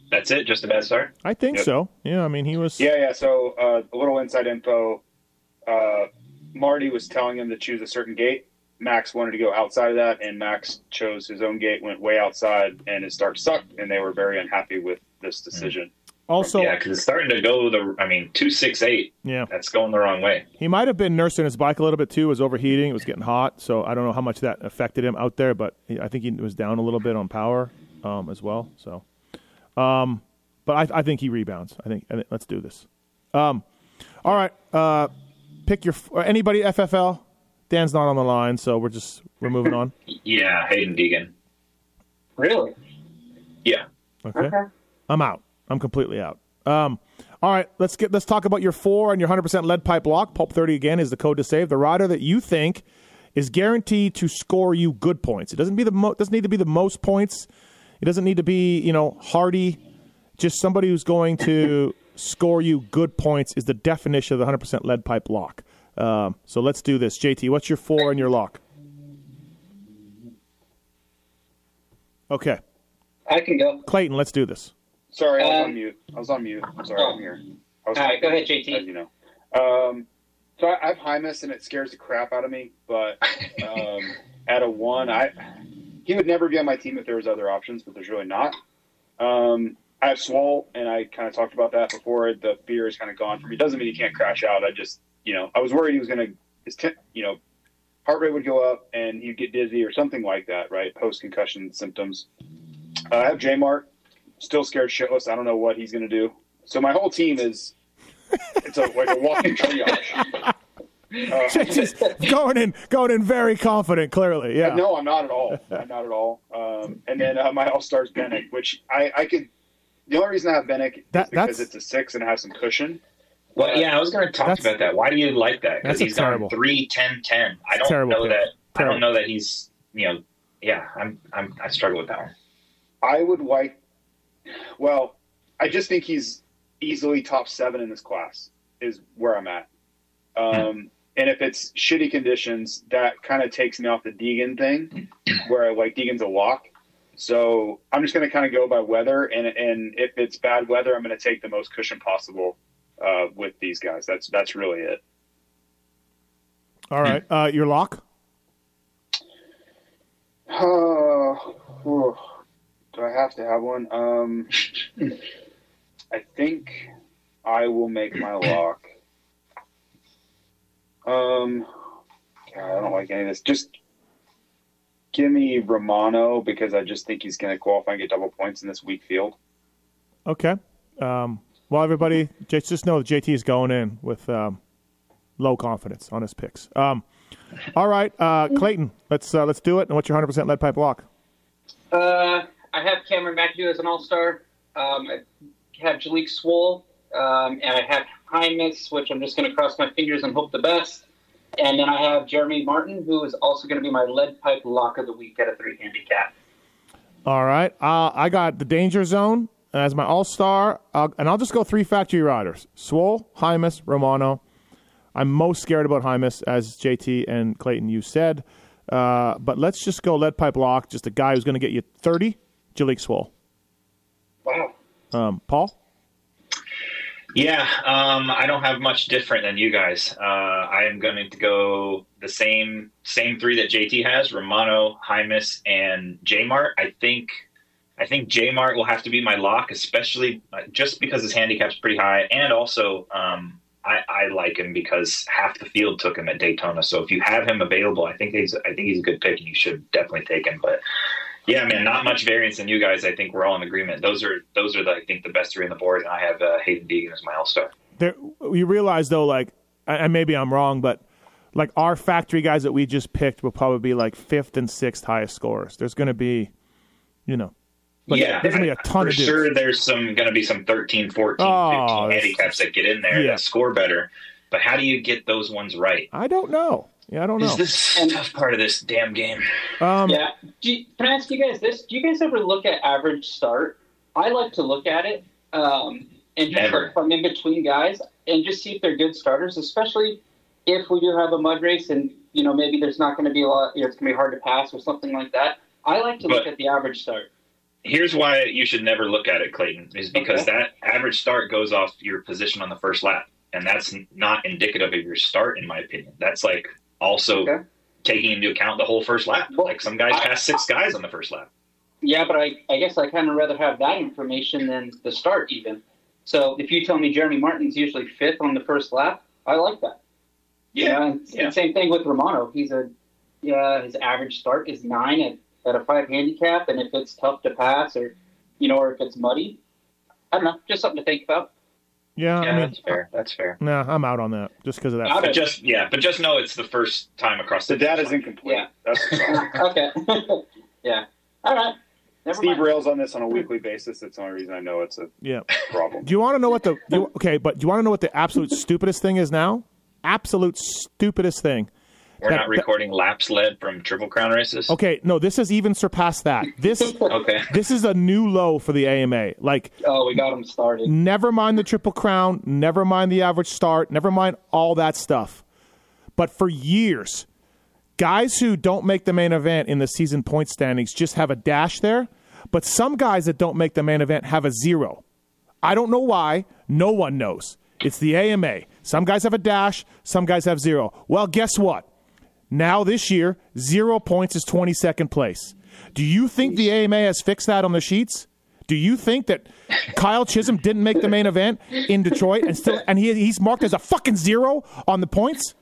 That's it? Just a bad start? I think Yep. so. Yeah, I mean, he was. Yeah. So a little inside info. Marty was telling him to choose a certain gate. Max wanted to go outside of that, and Max chose his own gate, went way outside, and his start sucked, and they were very unhappy with this decision. Also, Yeah, because it's starting to go 268. yeah, That's going the wrong way. he might have been nursing his bike a little bit too. It was overheating. It was getting hot. So I don't know how much that affected him out there, but I think he was down a little bit on power as well. So, but I think he rebounds. I think let's do this. All right. Pick anybody FFL. Dan's not on the line, so we're moving on. Yeah, Hayden Deegan. Really? Yeah. Okay. I'm out. I'm completely out. All right, let's talk about your 4 and your 100% lead pipe lock. Pulp 30 again is the code to save. The rider that you think is guaranteed to score you good points. It doesn't need to be the most points. It doesn't need to be, hardy. Just somebody who's going to score you good points is the definition of the 100% lead pipe lock. So let's do this. JT, what's your 4 and your lock? Okay. I can go. Clayton, let's do this. Sorry, I was on mute. I'm sorry, I'm here. All right, go ahead, JT. As you know. So I have Hymas, and it scares the crap out of me. But at a 1, he would never be on my team if there was other options, but there's really not. I have Swole, and I kind of talked about that before. The fear is kind of gone from me. Doesn't mean he can't crash out. I just, I was worried he was going to, heart rate would go up and he'd get dizzy or something like that, right? Post-concussion symptoms. I have J-Mart, still scared shitless. I don't know what he's going to do. So my whole team is, it's like a walking triage. JT's going in very confident, clearly. Yeah. No, I'm not at all. And then my all-star's Bennick, which I could, the only reason I have Bennick is because it's a 6 and it has some cushion. Well, yeah, I was going to talk about that. Why do you like that? Because he's terrible. on 3-10-10. I don't know that he's, I struggle with that one. I would I just think he's easily top 7 in this class is where I'm at. And if it's shitty conditions, that kind of takes me off the Deegan thing where Deegan's a lock. So I'm just going to kind of go by weather. And if it's bad weather, I'm going to take the most cushion possible with these guys. That's really it. All right. Your lock? Do I have to have one? I think I will make my lock. God, I don't like any of this. Just give me Romano because I just think he's going to qualify and get double points in this weak field. Okay. Well, everybody, just know that JT is going in with low confidence on his picks. All right, Clayton, let's do it. And what's your 100% lead pipe lock? I have Cameron McAdoo as an all-star. I have Jalik Swole, and I have Hymas, which I'm just going to cross my fingers and hope the best. And then I have Jeremy Martin, who is also going to be my lead pipe lock of the week at a 3 handicap. All right. I got the Danger Zone as my all-star, and I'll just go 3 factory riders. Swole, Hymas, Romano. I'm most scared about Hymas, as JT and Clayton, you said. But let's just go lead pipe lock, just a guy who's going to get you 30, Jalik Swole. Wow. Paul? Yeah, I don't have much different than you guys. I am going to go the same 3 that JT has, Romano, Hymas, and J-Mart. I think J-Mart will have to be my lock, especially just because his handicap's pretty high, and also I like him because half the field took him at Daytona. So if you have him available, I think he's a good pick, and you should definitely take him. But yeah, man, not much variance in you guys. I think we're all in agreement. Those are I think the best 3 on the board, and I have Hayden Deegan as my all-star. You realize though, and maybe I'm wrong, but our factory guys that we just picked will probably be 5th and 6th highest scorers. There's going to be, there's going to be a ton of dudes. For sure, there's going to be some 13, 14, 15 handicaps that get in there that score better. But how do you get those ones right? I don't know. Yeah, I don't know. Is this a tough part of this damn game? Can I ask you guys this? Do you guys ever look at average start? I like to look at it and just from in between guys and just see if they're good starters, especially if we do have a mud race and, maybe there's not going to be a lot, it's going to be hard to pass or something like that. I like to look at the average start. Here's why you should never look at it, Clayton, is because that average start goes off your position on the first lap. And that's not indicative of your start, in my opinion. That's like also taking into account the whole first lap. Well, like some guys pass 6 guys on the first lap. Yeah, but I guess I kind of rather have that information than the start even. So if you tell me Jeremy Martin's usually 5th on the first lap, I like that. Yeah. And same thing with Romano. His average start is 9 at a 5 handicap, and if it's tough to pass or if it's muddy, I don't know, just something to think about. Yeah, I mean, that's fair. That's fair. Nah, I'm out on that just because of that. But just know it's the first time across the data's incomplete. Yeah. That's the problem. Okay. Yeah. All right. Steve rails on this on a weekly basis. That's the only reason I know it's a problem. Do you want to know what do you want to know what the absolute stupidest thing is now? Absolute stupidest thing. We're not recording laps led from Triple Crown races? Okay, no, this has even surpassed that. This is a new low for the AMA. Like, we got them started. Never mind the Triple Crown, never mind the average start, never mind all that stuff. But for years, guys who don't make the main event in the season point standings just have a dash there, but some guys that don't make the main event have a 0. I don't know why. No one knows. It's the AMA. Some guys have a dash, some guys have 0. Well, guess what? Now this year, 0 points is 22nd place. Do you think the AMA has fixed that on the sheets? Do you think that Kyle Chisholm didn't make the main event in Detroit and he's marked as a fucking 0 on the points?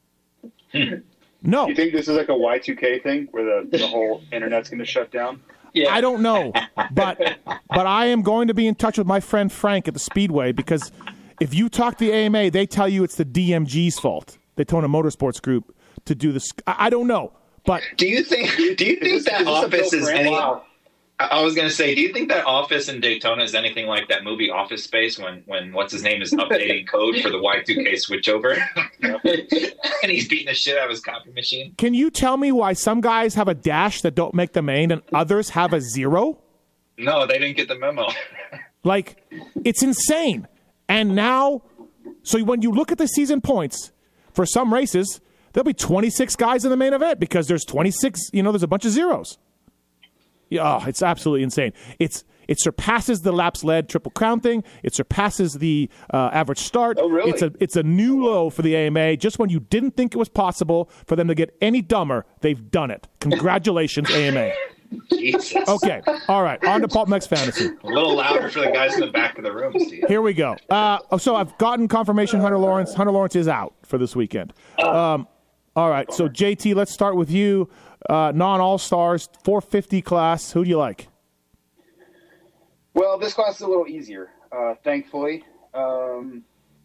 No. You think this is like a Y2K thing where the whole internet's going to shut down? Yeah. I don't know, but I am going to be in touch with my friend Frank at the Speedway because if you talk to the AMA, they tell you it's the DMG's fault, Daytona Motorsports Group, to do this. I don't know, but do you think that office is any? Wow. I was going to say, do you think that office in Daytona is anything like that movie Office Space when what's his name is updating code for the Y2K switchover, and he's beating the shit out of his copy machine? Can you tell me why some guys have a dash that don't make the main and others have a 0? No, they didn't get the memo. Like, it's insane. And now, so when you look at the season points for some races, there'll be 26 guys in the main event because there's 26, there's a bunch of 0s. Yeah, it's absolutely insane. It surpasses the laps led Triple Crown thing. It surpasses the average start. Oh, really? It's a new low for the AMA. Just when you didn't think it was possible for them to get any dumber, they've done it. Congratulations, AMA. Jesus. Okay, all right, on to PulpMex Fantasy. A little louder for the guys in the back of the room, Steve. Here we go. So I've gotten confirmation Hunter Lawrence is out for this weekend. All right, so JT, let's start with you. Non-All-Stars, 450 class. Who do you like? Well, this class is a little easier, thankfully. I'm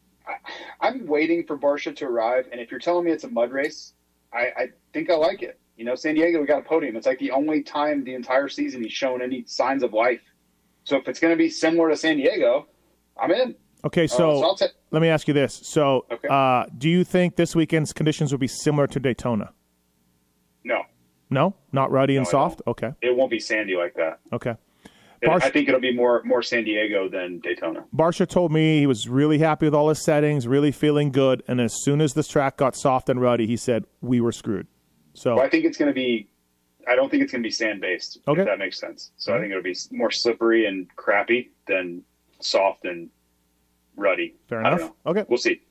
waiting for Barcia to arrive, and if you're telling me it's a mud race, I think I like it. San Diego, we got a podium. It's like the only time the entire season he's shown any signs of life. So if it's going to be similar to San Diego, I'm in. Okay, so let me ask you this. So do you think this weekend's conditions will be similar to Daytona? No. No? Not ruddy and soft? Okay. It won't be sandy like that. Okay. I think it'll be more San Diego than Daytona. Barcia told me he was really happy with all his settings, really feeling good, and as soon as this track got soft and ruddy, he said, we were screwed. So I think it's going to be – I don't think it's going to be sand-based, if that makes sense. So I think it'll be more slippery and crappy than soft and ruddy. Fair enough. I don't know. Okay. We'll see.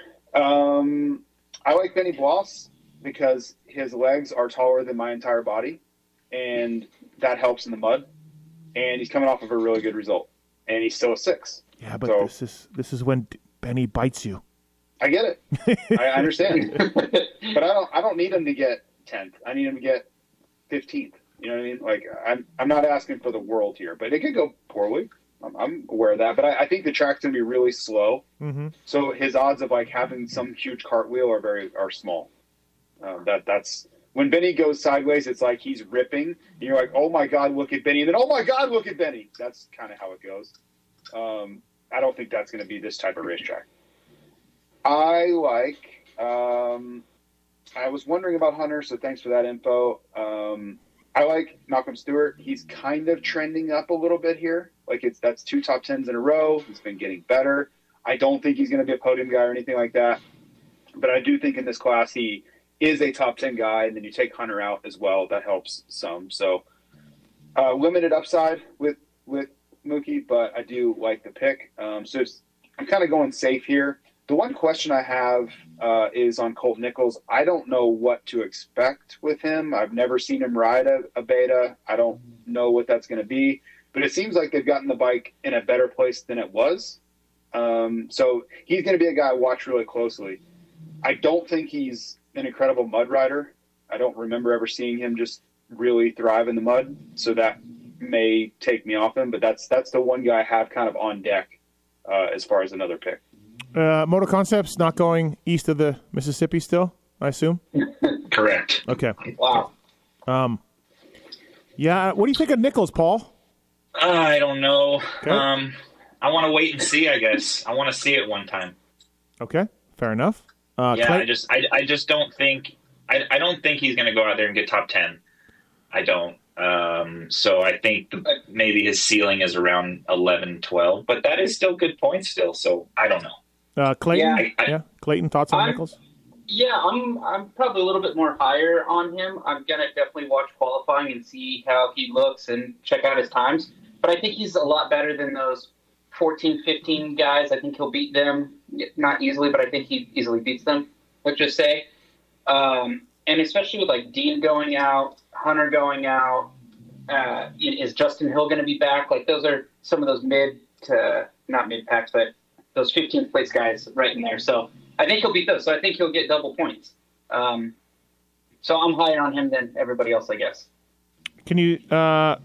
I like Benny Bloss because his legs are taller than my entire body, and that helps in the mud. And he's coming off of a really good result, and he's still a 6. Yeah, but this is when Benny bites you. I get it. I understand, but I don't need him to get 10th. I need him to get 15th. You know what I mean? Like I'm not asking for the world here, but it could go poorly. I'm aware of that, but I think the track's gonna be really slow. Mm-hmm. So his odds of like having some huge cartwheel are small. That's when Benny goes sideways, it's like he's ripping, and you're like, oh my God, look at Benny, and then oh my God, look at Benny. That's kind of how it goes. I don't think that's going to be this type of racetrack. I was wondering about Hunter, so thanks for that info. I like Malcolm Stewart. He's kind of trending up a little bit here. Like that's 2 top 10s in a row. He's been getting better. I don't think he's going to be a podium guy or anything like that. But I do think in this class he is a top 10 guy, and then you take Hunter out as well. That helps some. So limited upside with Mookie, but I do like the pick. I'm kind of going safe here. The one question I have is on Colt Nichols. I don't know what to expect with him. I've never seen him ride a beta. I don't know what that's going to be, but it seems like they've gotten the bike in a better place than it was. So he's going to be a guy I watch really closely. I don't think he's an incredible mud rider. I don't remember ever seeing him just really thrive in the mud. So that may take me off him, but that's the one guy I have kind of on deck as far as another pick. Moto Concepts not going east of the Mississippi still, I assume? Correct. Okay. Wow. Yeah, what do you think of Nichols, Paul? I don't know. Okay. I want to wait and see, I guess. I want to see it one time. Okay, fair enough. I just don't think I don't think he's going to go out there and get top 10. I don't. So I think maybe his ceiling is around 11, 12, but that is still good points still. So I don't know. Clayton, Clayton, thoughts on Nichols? Yeah, I'm probably a little bit more higher on him. I'm gonna definitely watch qualifying and see how he looks and check out his times. But I think he's a lot better than those 14, 15 guys. I think he'll beat them, not easily, but I think he easily beats them. Let's just say, and especially with like Dean going out, Hunter going out, is Justin Hill going to be back? Like those are some of those not mid packs, but those 15th place guys right in there. So I think he'll beat those. So I think he'll get double points. So I'm higher on him than everybody else, I guess. Can you tell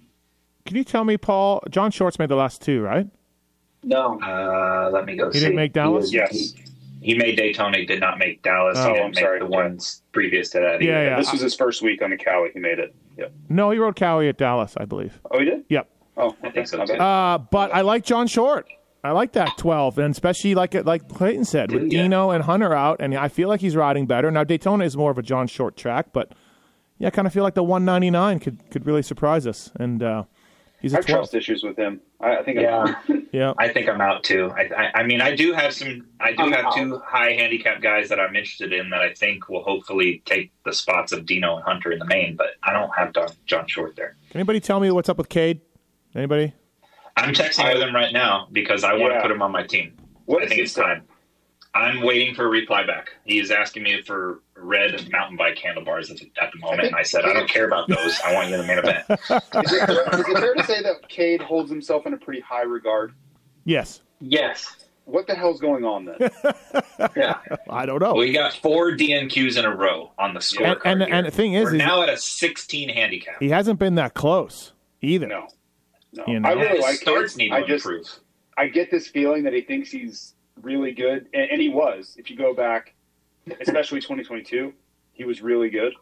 me, Paul? John Short's made the last two, right? No. Let me go see. He didn't make Dallas? Yes. He made Daytona. He did not make Dallas. Oh, He didn't I'm sorry. make the ones previous to that. Yeah, yeah. This was his first week on the Cali. He made it. Yep. No, he rode Cowie at Dallas, I believe. Oh, he did? Yep. Oh, I think so, my too. bad. But I like John Short. I like that 12, and especially like Clayton said, with Dino and Hunter out, and I feel like he's riding better. Now, Daytona is more of a John Short track, but yeah, I kind of feel like the 199 could really surprise us, and he's I a have 12. trust issues with him. I think Yeah. I think I'm out too. I mean, I do have two high handicap guys that I'm interested in that I think will hopefully take the spots of Dino and Hunter in the main, but I don't have John Short there. Can anybody tell me what's up with Cade? Anybody? I'm texting with him right now because I want to put him on my team. I think it's time. I'm waiting for a reply back. He is asking me for red mountain bike handlebars at the moment, and I said, I don't care about those. I want you in the main event. Is it fair to say that Cade holds himself in a pretty high regard? Yes. Yes. What the hell's going on then? Yeah. I don't know. We got 4 DNQs in a row on the scorecard. And the thing is, we're now at a 16 handicap. he hasn't been that close either. No. You know? I really His like starts Cade. need to improve. I get this feeling that he thinks he's really good, and he was. If you go back, especially 2022, he was really good.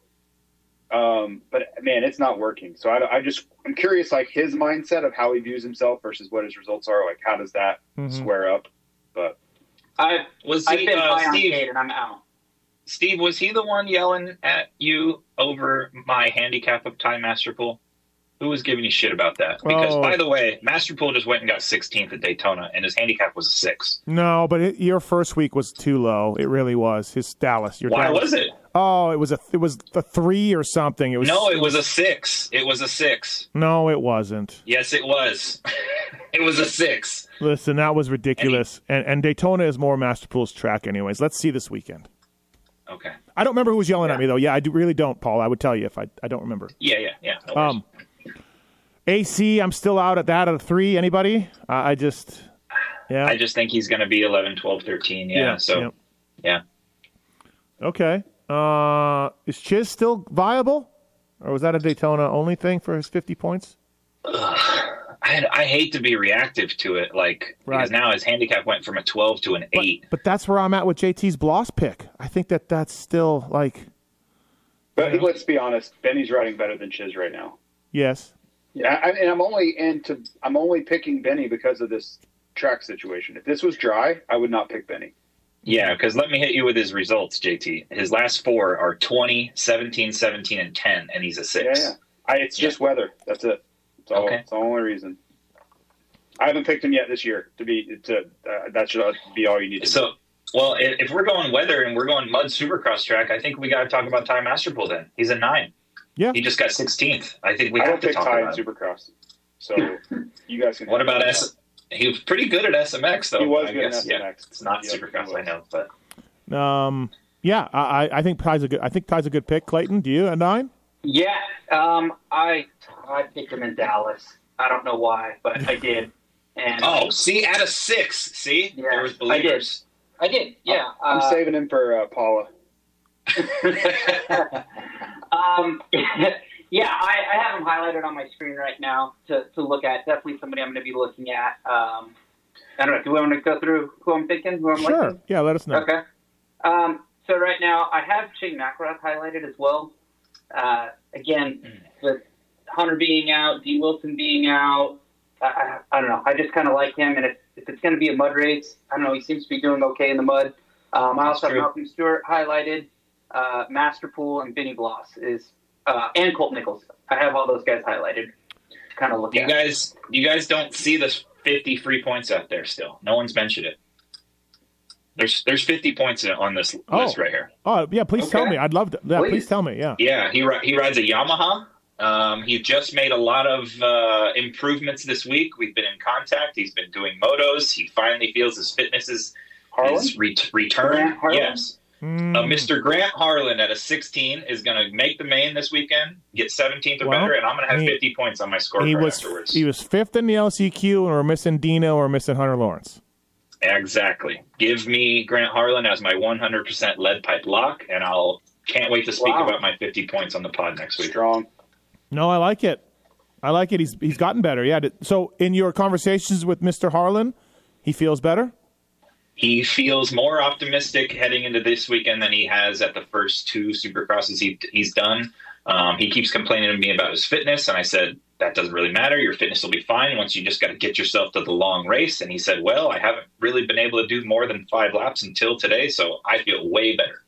But man, it's not working. So I'm curious, like his mindset of how he views himself versus what his results are. Like, how does that square up? But I've been high on Steve, Cade, and I'm out. Steve, was he the one yelling at you over my handicap of Ty Masterpool? Who was giving you shit about that? Because, by the way, Masterpool just went and got 16th at Daytona, and his handicap was a 6. No, but your first week was too low. It really was. His Dallas. Why was it? Oh, it was a 3 or something. It was it was a 6. It was a 6. No, it wasn't. Yes, it was. It was a 6. Listen, that was ridiculous. And Daytona is more Masterpool's track, anyways. Let's see this weekend. Okay. I don't remember who was yelling at me though. Yeah, I really don't, Paul. I would tell you if I don't remember. Yeah. No worries. AC, I'm still out at that out of 3. Anybody? I just think he's going to be 11, 12, 13. Yeah. Okay. Is Chiz still viable? Or was that a Daytona only thing for his 50 points? I hate to be reactive to it, because now his handicap went from a 12 to an 8. But that's where I'm at with JT's Bloss pick. I think that's still like. But let's be honest, Benny's riding better than Chiz right now. Yes. Yeah, and I'm only picking Benny because of this track situation. If this was dry, I would not pick Benny. Yeah, because let me hit you with his results, JT. His last 4 are 20, 17, 17, and 10, and he's a 6. Yeah. It's just weather. That's it. It's the only reason. I haven't picked him yet this year. That should be all you need to know. Well, if we're going weather and we're going mud supercross track, I think we got to talk about Ty Masterpool then. He's a 9. Yeah. He just got 16th. I think we I have don't to pick talk Ty in about him. Supercross. So you guys can. What about He was pretty good at SMX, though. He was I good guess. at Yeah, SMX. it's not Yep, Supercross, he was. I know, but Yeah, I think Ty's a good. I think Ty's a good pick. Clayton, do you at 9? Yeah, I picked him in Dallas. I don't know why, but I did. And see, at a 6, see, Yeah, there was believers. I did. Yeah, I'm saving him for Paula. Yeah, I have him highlighted on my screen right now to look at. Definitely somebody I'm going to be looking at. I don't know. Do we want to go through who I'm thinking? Who I'm Sure. liking? Yeah, let us know. Okay. So right now I have Shane McElrath highlighted as well. Again, with Hunter being out, D. Wilson being out, I don't know. I just kind of like him, and if it's going to be a mud race, I don't know. He seems to be doing okay in the mud. I also have true. Malcolm Stewart highlighted, Masterpool, and Vinny Bloss and Colt Nichols. I have all those guys highlighted to kind of look You at. guys don't see the 50 free points out there still. No one's mentioned it. There's 50 points on this list right here. Oh, yeah, please tell Okay. me. I'd love to. Yeah, please tell me. Yeah. Yeah, he rides a Yamaha. He just made a lot of improvements this week. We've been in contact. He's been doing motos. He finally feels his fitness is returned. Grant Harlan? Yes. Mr. Grant Harlan at a 16 is going to make the main this weekend, get 17th or Well, better, and I'm going to have 50 points on my scorecard afterwards. He was 5th in the LCQ, and we're missing Dino or missing Hunter Lawrence. Exactly. Give me Grant Harlan as my 100% lead pipe lock, and can't wait to speak about my 50 points on the pod next week. Strong. No, I like it. He's gotten better. Yeah. So in your conversations with Mr. Harlan, he feels better? He feels more optimistic heading into this weekend than he has at the first 2 Supercrosses he's done. He keeps complaining to me about his fitness, and I said, that doesn't really matter. Your fitness will be fine once you just got to get yourself to the long race. And he said, well, I haven't really been able to do more than 5 laps until today, so I feel way better.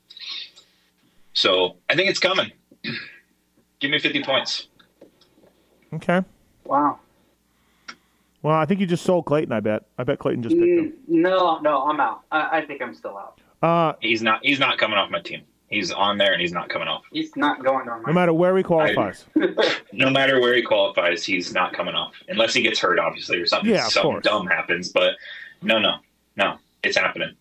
So I think it's coming. Give me 50 points. Okay. Wow. Well, I think you just sold Clayton, I bet. I bet Clayton just picked him. No, I'm out. I think I'm still out. He's not coming off my team. He's on there, and he's not coming off. He's not going on No my matter where he qualifies. No matter where he qualifies, he's not coming off. Unless he gets hurt, obviously, or something course. dumb happens. But no, it's happening.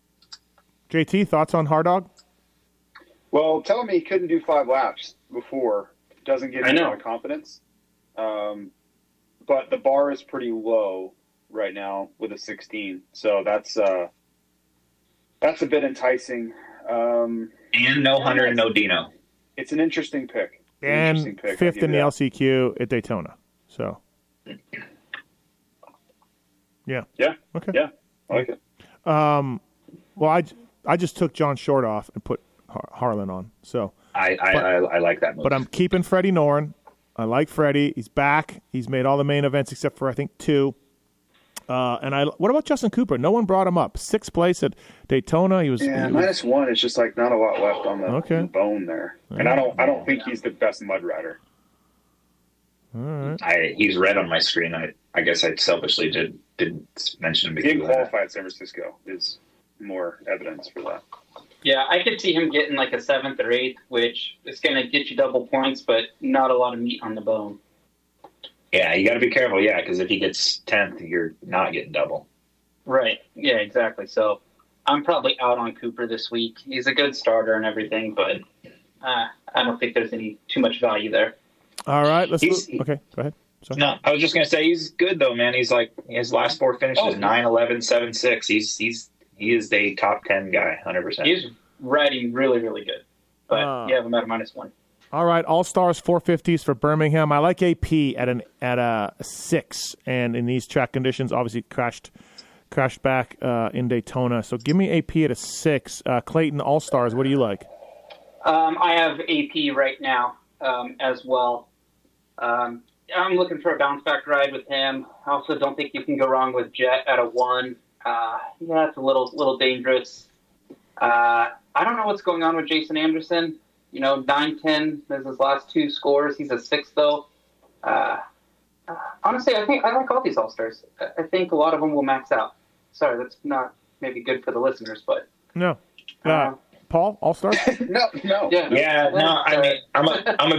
JT, thoughts on Hard Dog? Well, telling me he couldn't do 5 laps before doesn't give me a lot of confidence. But the bar is pretty low right now with a 16, so that's a bit enticing. And no Hunter and no Dino. It's an interesting pick. And Interesting pick. 5th in the LCQ at Daytona. So, yeah. Yeah. Okay. Yeah, I like it. Well, I just took John Short off and put Harlan on. So I like that move. But I'm keeping Freddie Noren. I like Freddie. He's back. He's made all the main events except for, I think, 2. What about Justin Cooper? No one brought him up. 6th place at Daytona. He was -1 is just like not a lot left on the Okay. bone there, and I don't think he's the best mud rider. All right. He's red on my screen. I guess I selfishly didn't mention him He because didn't of that. qualify at San Francisco is more evidence for that. Yeah, I could see him getting like a 7th or 8th, which is going to get you double points, but not a lot of meat on the bone. Yeah, you got to be careful. Yeah, because if he gets 10th, you're not getting double. Right. Yeah, exactly. So I'm probably out on Cooper this week. He's a good starter and everything, but I don't think there's too much value there. All right. He's- Okay, go ahead. Sorry. No, I was just gonna say he's good though, man. He's like his last 4 finishes: 9-11, 7-6. He is a top 10 guy, 100%. He's riding really, really good, but you have him at a -1. All right, All Stars 450s for Birmingham. I like AP at a 6, and in these track conditions, obviously crashed back in Daytona. So give me AP at a 6. Clayton, All Stars. What do you like? I have AP right now as well. I'm looking for a bounce back ride with him. I also don't think you can go wrong with Jet at a 1. Yeah, it's a little dangerous. I don't know what's going on with Jason Anderson. 9-10 is his last 2 scores. He's a 6 though. Honestly, I like all these All-Stars. I think a lot of them will max out. Sorry, that's not maybe good for the listeners, but No. Paul, All Stars? No. yeah. Yeah, no. I mean, I'm a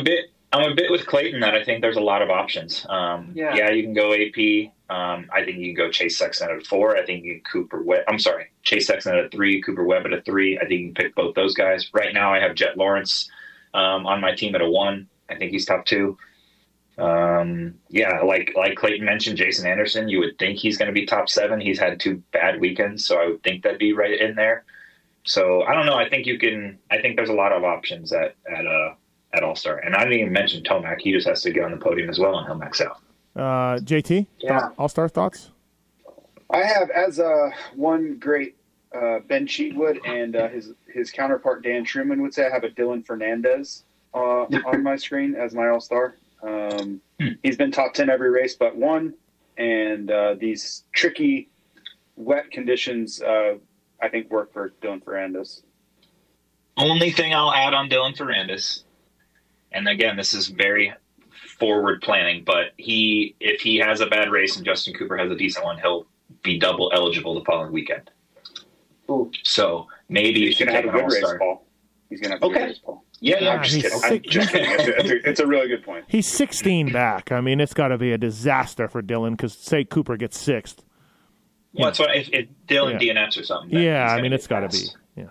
I'm a bit with Clayton that I think there's a lot of options. Yeah, you can go AP. I think you can go Chase Sexton at a 4. I think you can Chase Sexton at a 3, Cooper Webb at a 3. I think you can pick both those guys. Right now I have Jet Lawrence on my team at a 1. I think he's top 2. Like Clayton mentioned, Jason Anderson, you would think he's going to be top 7. He's had 2 bad weekends, so I would think that'd be right in there. So I don't know. I think there's a lot of options at All-Star. And I didn't even mention Tomac. He just has to get on the podium as well, and he'll max out. JT, All-Star thoughts? I have as one great Ben Cheatwood and his counterpart Dan Truman would say, I have a Dylan Fernandez on my screen as my All-Star. He's been top 10 every race but one, and these tricky, wet conditions I think work for Dylan Fernandez. Only thing I'll add on Dylan Fernandez, and again, this is very forward planning, but if he has a bad race and Justin Cooper has a decent one, he'll be double eligible the following weekend. Ooh. So maybe he's going to have a good race, Paul. He's going to have a good race, Paul. Yeah, I'm just kidding. It's a really good point. He's 16 back. I mean, it's got to be a disaster for Dylan because, say, Cooper gets 6th. Well, that's why if Dylan DNFs or something. Yeah, I mean, it's got to be. Yeah.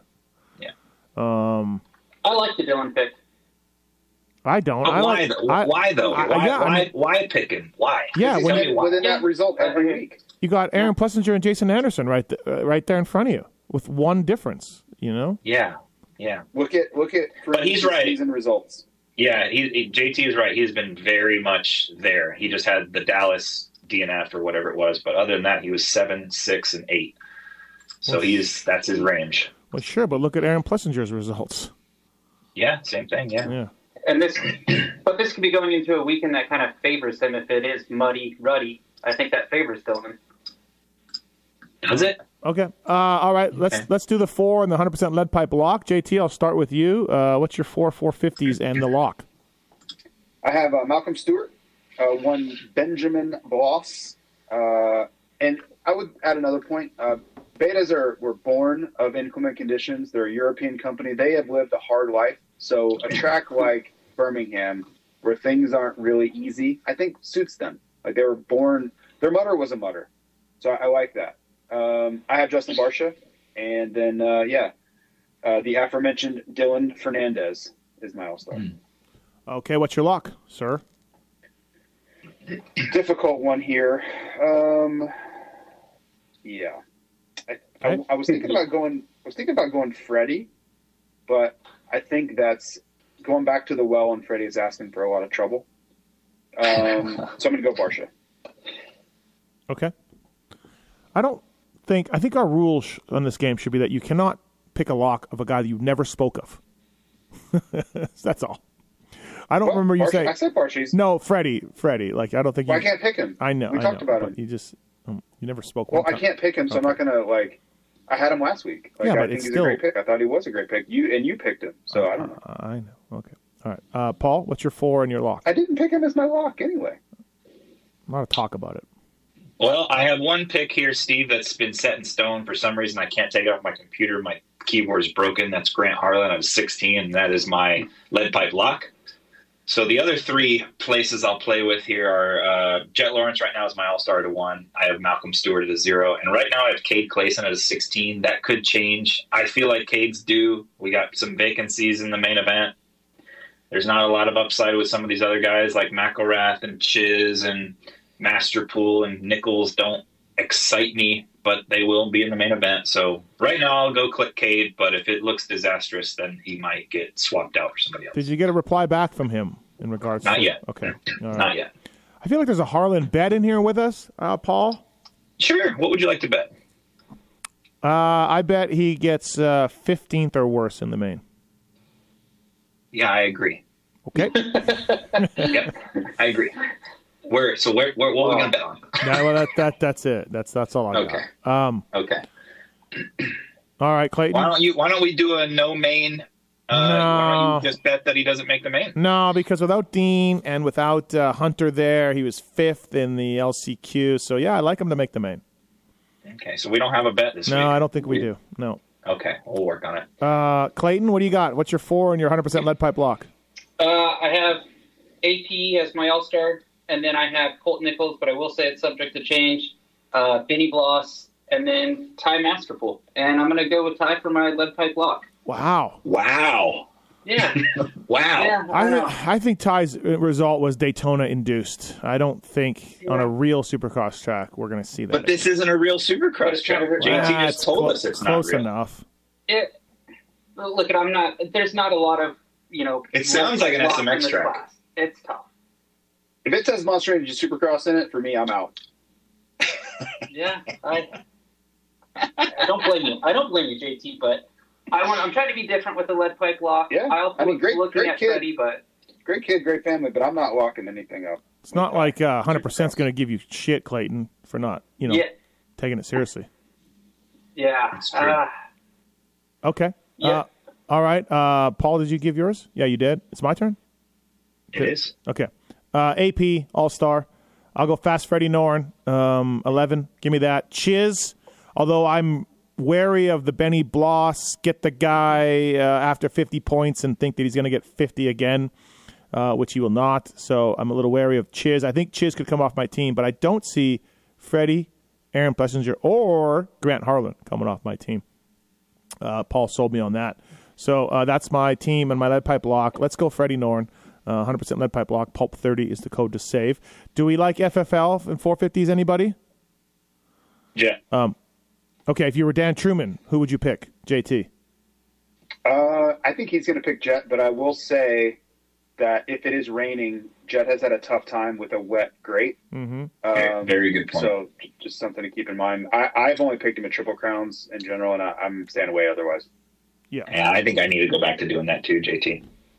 I like the Dylan pick. I don't. But why though? Why pick him? Why? Yeah, within that result every week. You got Aaron Plessinger and Jason Anderson right there in front of you with one difference. You know. Yeah. Look at. But he's right. Season results. Yeah, JT is right. He's been very much there. He just had the Dallas DNF or whatever it was, but other than that, he was 7, 6, and 8. So that's his range. Well, sure, but look at Aaron Plessinger's results. Yeah, same thing. Yeah. And this could be going into a weekend that kind of favors him if it is muddy, ruddy. I think that favors Dylan. Does it? Okay. All right. Let's do the 4 and the 100% lead pipe lock. JT, I'll start with you. What's your 450s and the lock? I have Malcolm Stewart, one Benjamin Bloss, and I would add another point. Betas were born of inclement conditions. They're a European company. They have lived a hard life. So a track like Birmingham, where things aren't really easy, I think suits them. Like they were born, their mutter was a mutter. So I like that. I have Justin Barcia, and then the aforementioned Dylan Fernandez is my All-Star. Okay, what's your lock, sir? Difficult one here. I was thinking about going Freddie, but I think that's going back to the well, and Freddie is asking for a lot of trouble. So I'm going to go Barcia. Okay. I think our rule on this game should be that you cannot pick a lock of a guy that you never spoke of. That's all. I don't remember you saying. I said Barcia. No, Freddie. Like I don't think. I can't pick him. I know. We talked about him. You just you never spoke. Well, I can't pick him, so I'm not going to I had him last week. Yeah, but I think he's a great pick. I thought he was a great pick. You picked him, so I don't know. I know. Okay. All right. Paul, what's your 4 and your lock? I didn't pick him as my lock anyway. I'm not to talk about it. Well, I have one pick here, Steve, that's been set in stone. For some reason, I can't take it off my computer. My keyboard is broken. That's Grant Harlan. I was 16, and that is my lead pipe lock. So the other 3 places I'll play with here are Jet Lawrence right now is my All-Star at a 1. I have Malcolm Stewart at a 0. And right now I have Cade Clayson at a 16. That could change. I feel like Cade's due. We got some vacancies in the main event. There's not a lot of upside with some of these other guys like McElrath and Chiz and Masterpool and Nichols don't excite me, but they will be in the main event. So right now I'll go click Cade, but if it looks disastrous, then he might get swapped out for somebody else. Did you get a reply back from him in regards Not to yet. Okay. Not yet. I feel like there's a Harlan bet in here with us, Paul. Sure. What would you like to bet? I bet he gets 15th or worse in the main. Yeah, I agree. Okay. Yep, I agree. What are we going to bet on? No, well, that's it. That's all I got. Okay. All right, Clayton. Why don't we do a no main? No. Why don't you just bet that he doesn't make the main? No, because without Dean and without Hunter there, he was 5th in the LCQ. So yeah, I like him to make the main. Okay, so we don't have a bet this week. No, I don't think we do. No. Okay, we'll work on it. Clayton, what do you got? What's your 4 and your 100% lead pipe lock? I have AP as my all-star, and then I have Colt Nichols, but I will say it's subject to change, Benny Bloss, and then Ty Masterpool. And I'm going to go with Ty for my lead pipe lock. Wow. Wow. Yeah. Wow. Yeah, I think Ty's result was Daytona-induced. I don't think on a real Supercross track we're going to see that. But this isn't a real Supercross track. JT just told us it's not close real. enough. Look, there's not a lot of, It sounds like an lock in SMX this track. class. It's tough. If it says Monster Energy Supercross in it, for me, I'm out. Yeah, I don't blame you. I don't blame you, JT, but I'm trying to be different with the lead pipe lock. Yeah, I also was looking at kid. Freddie, but Great kid, great family, but I'm not locking anything up. It's not like 100% is going to give you shit, Clayton, for not, taking it seriously. Yeah. That's true. Okay. Yeah. All right. Paul, did you give yours? Yeah, you did. It's my turn? It is. Okay. AP, All-Star. I'll go Fast Freddie Norn, 11. Give me that. Chiz, although I'm wary of the Benny Bloss, get the guy after 50 points and think that he's going to get 50 again, which he will not. So I'm a little wary of Chiz. I think Chiz could come off my team, but I don't see Freddie, Aaron Plessinger, or Grant Harlan coming off my team. Paul sold me on that. So that's my team and my lead pipe lock. Let's go Freddie Norn. 100% lead pipe lock. Pulp 30 is the code to save. Do we like FFL and 450s, anybody? Yeah. Okay, if you were Dan Truman, who would you pick? JT? I think he's going to pick Jet, but I will say that if it is raining, Jet has had a tough time with a wet grate. Mm-hmm. Very good point. So just something to keep in mind. I've only picked him at Triple Crowns in general, and I'm staying away otherwise. Yeah, I think I need to go back to doing that too, JT.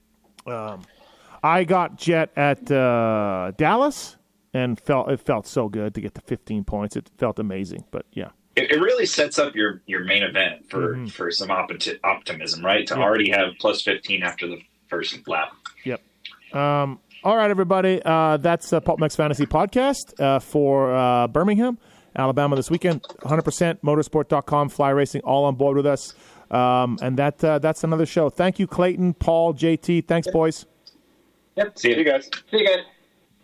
I got Jet at Dallas, and it felt so good to get the 15 points. It felt amazing, but yeah. It really sets up your main event for some optimism, right? To already have plus 15 after the first lap. Yep. All right, everybody. That's Pulp Mex Fantasy Podcast for Birmingham, Alabama this weekend. 100% motorsport.com, Fly Racing, all on board with us. And that's another show. Thank you, Clayton, Paul, JT. Thanks, boys. Yep. See you guys. See you guys.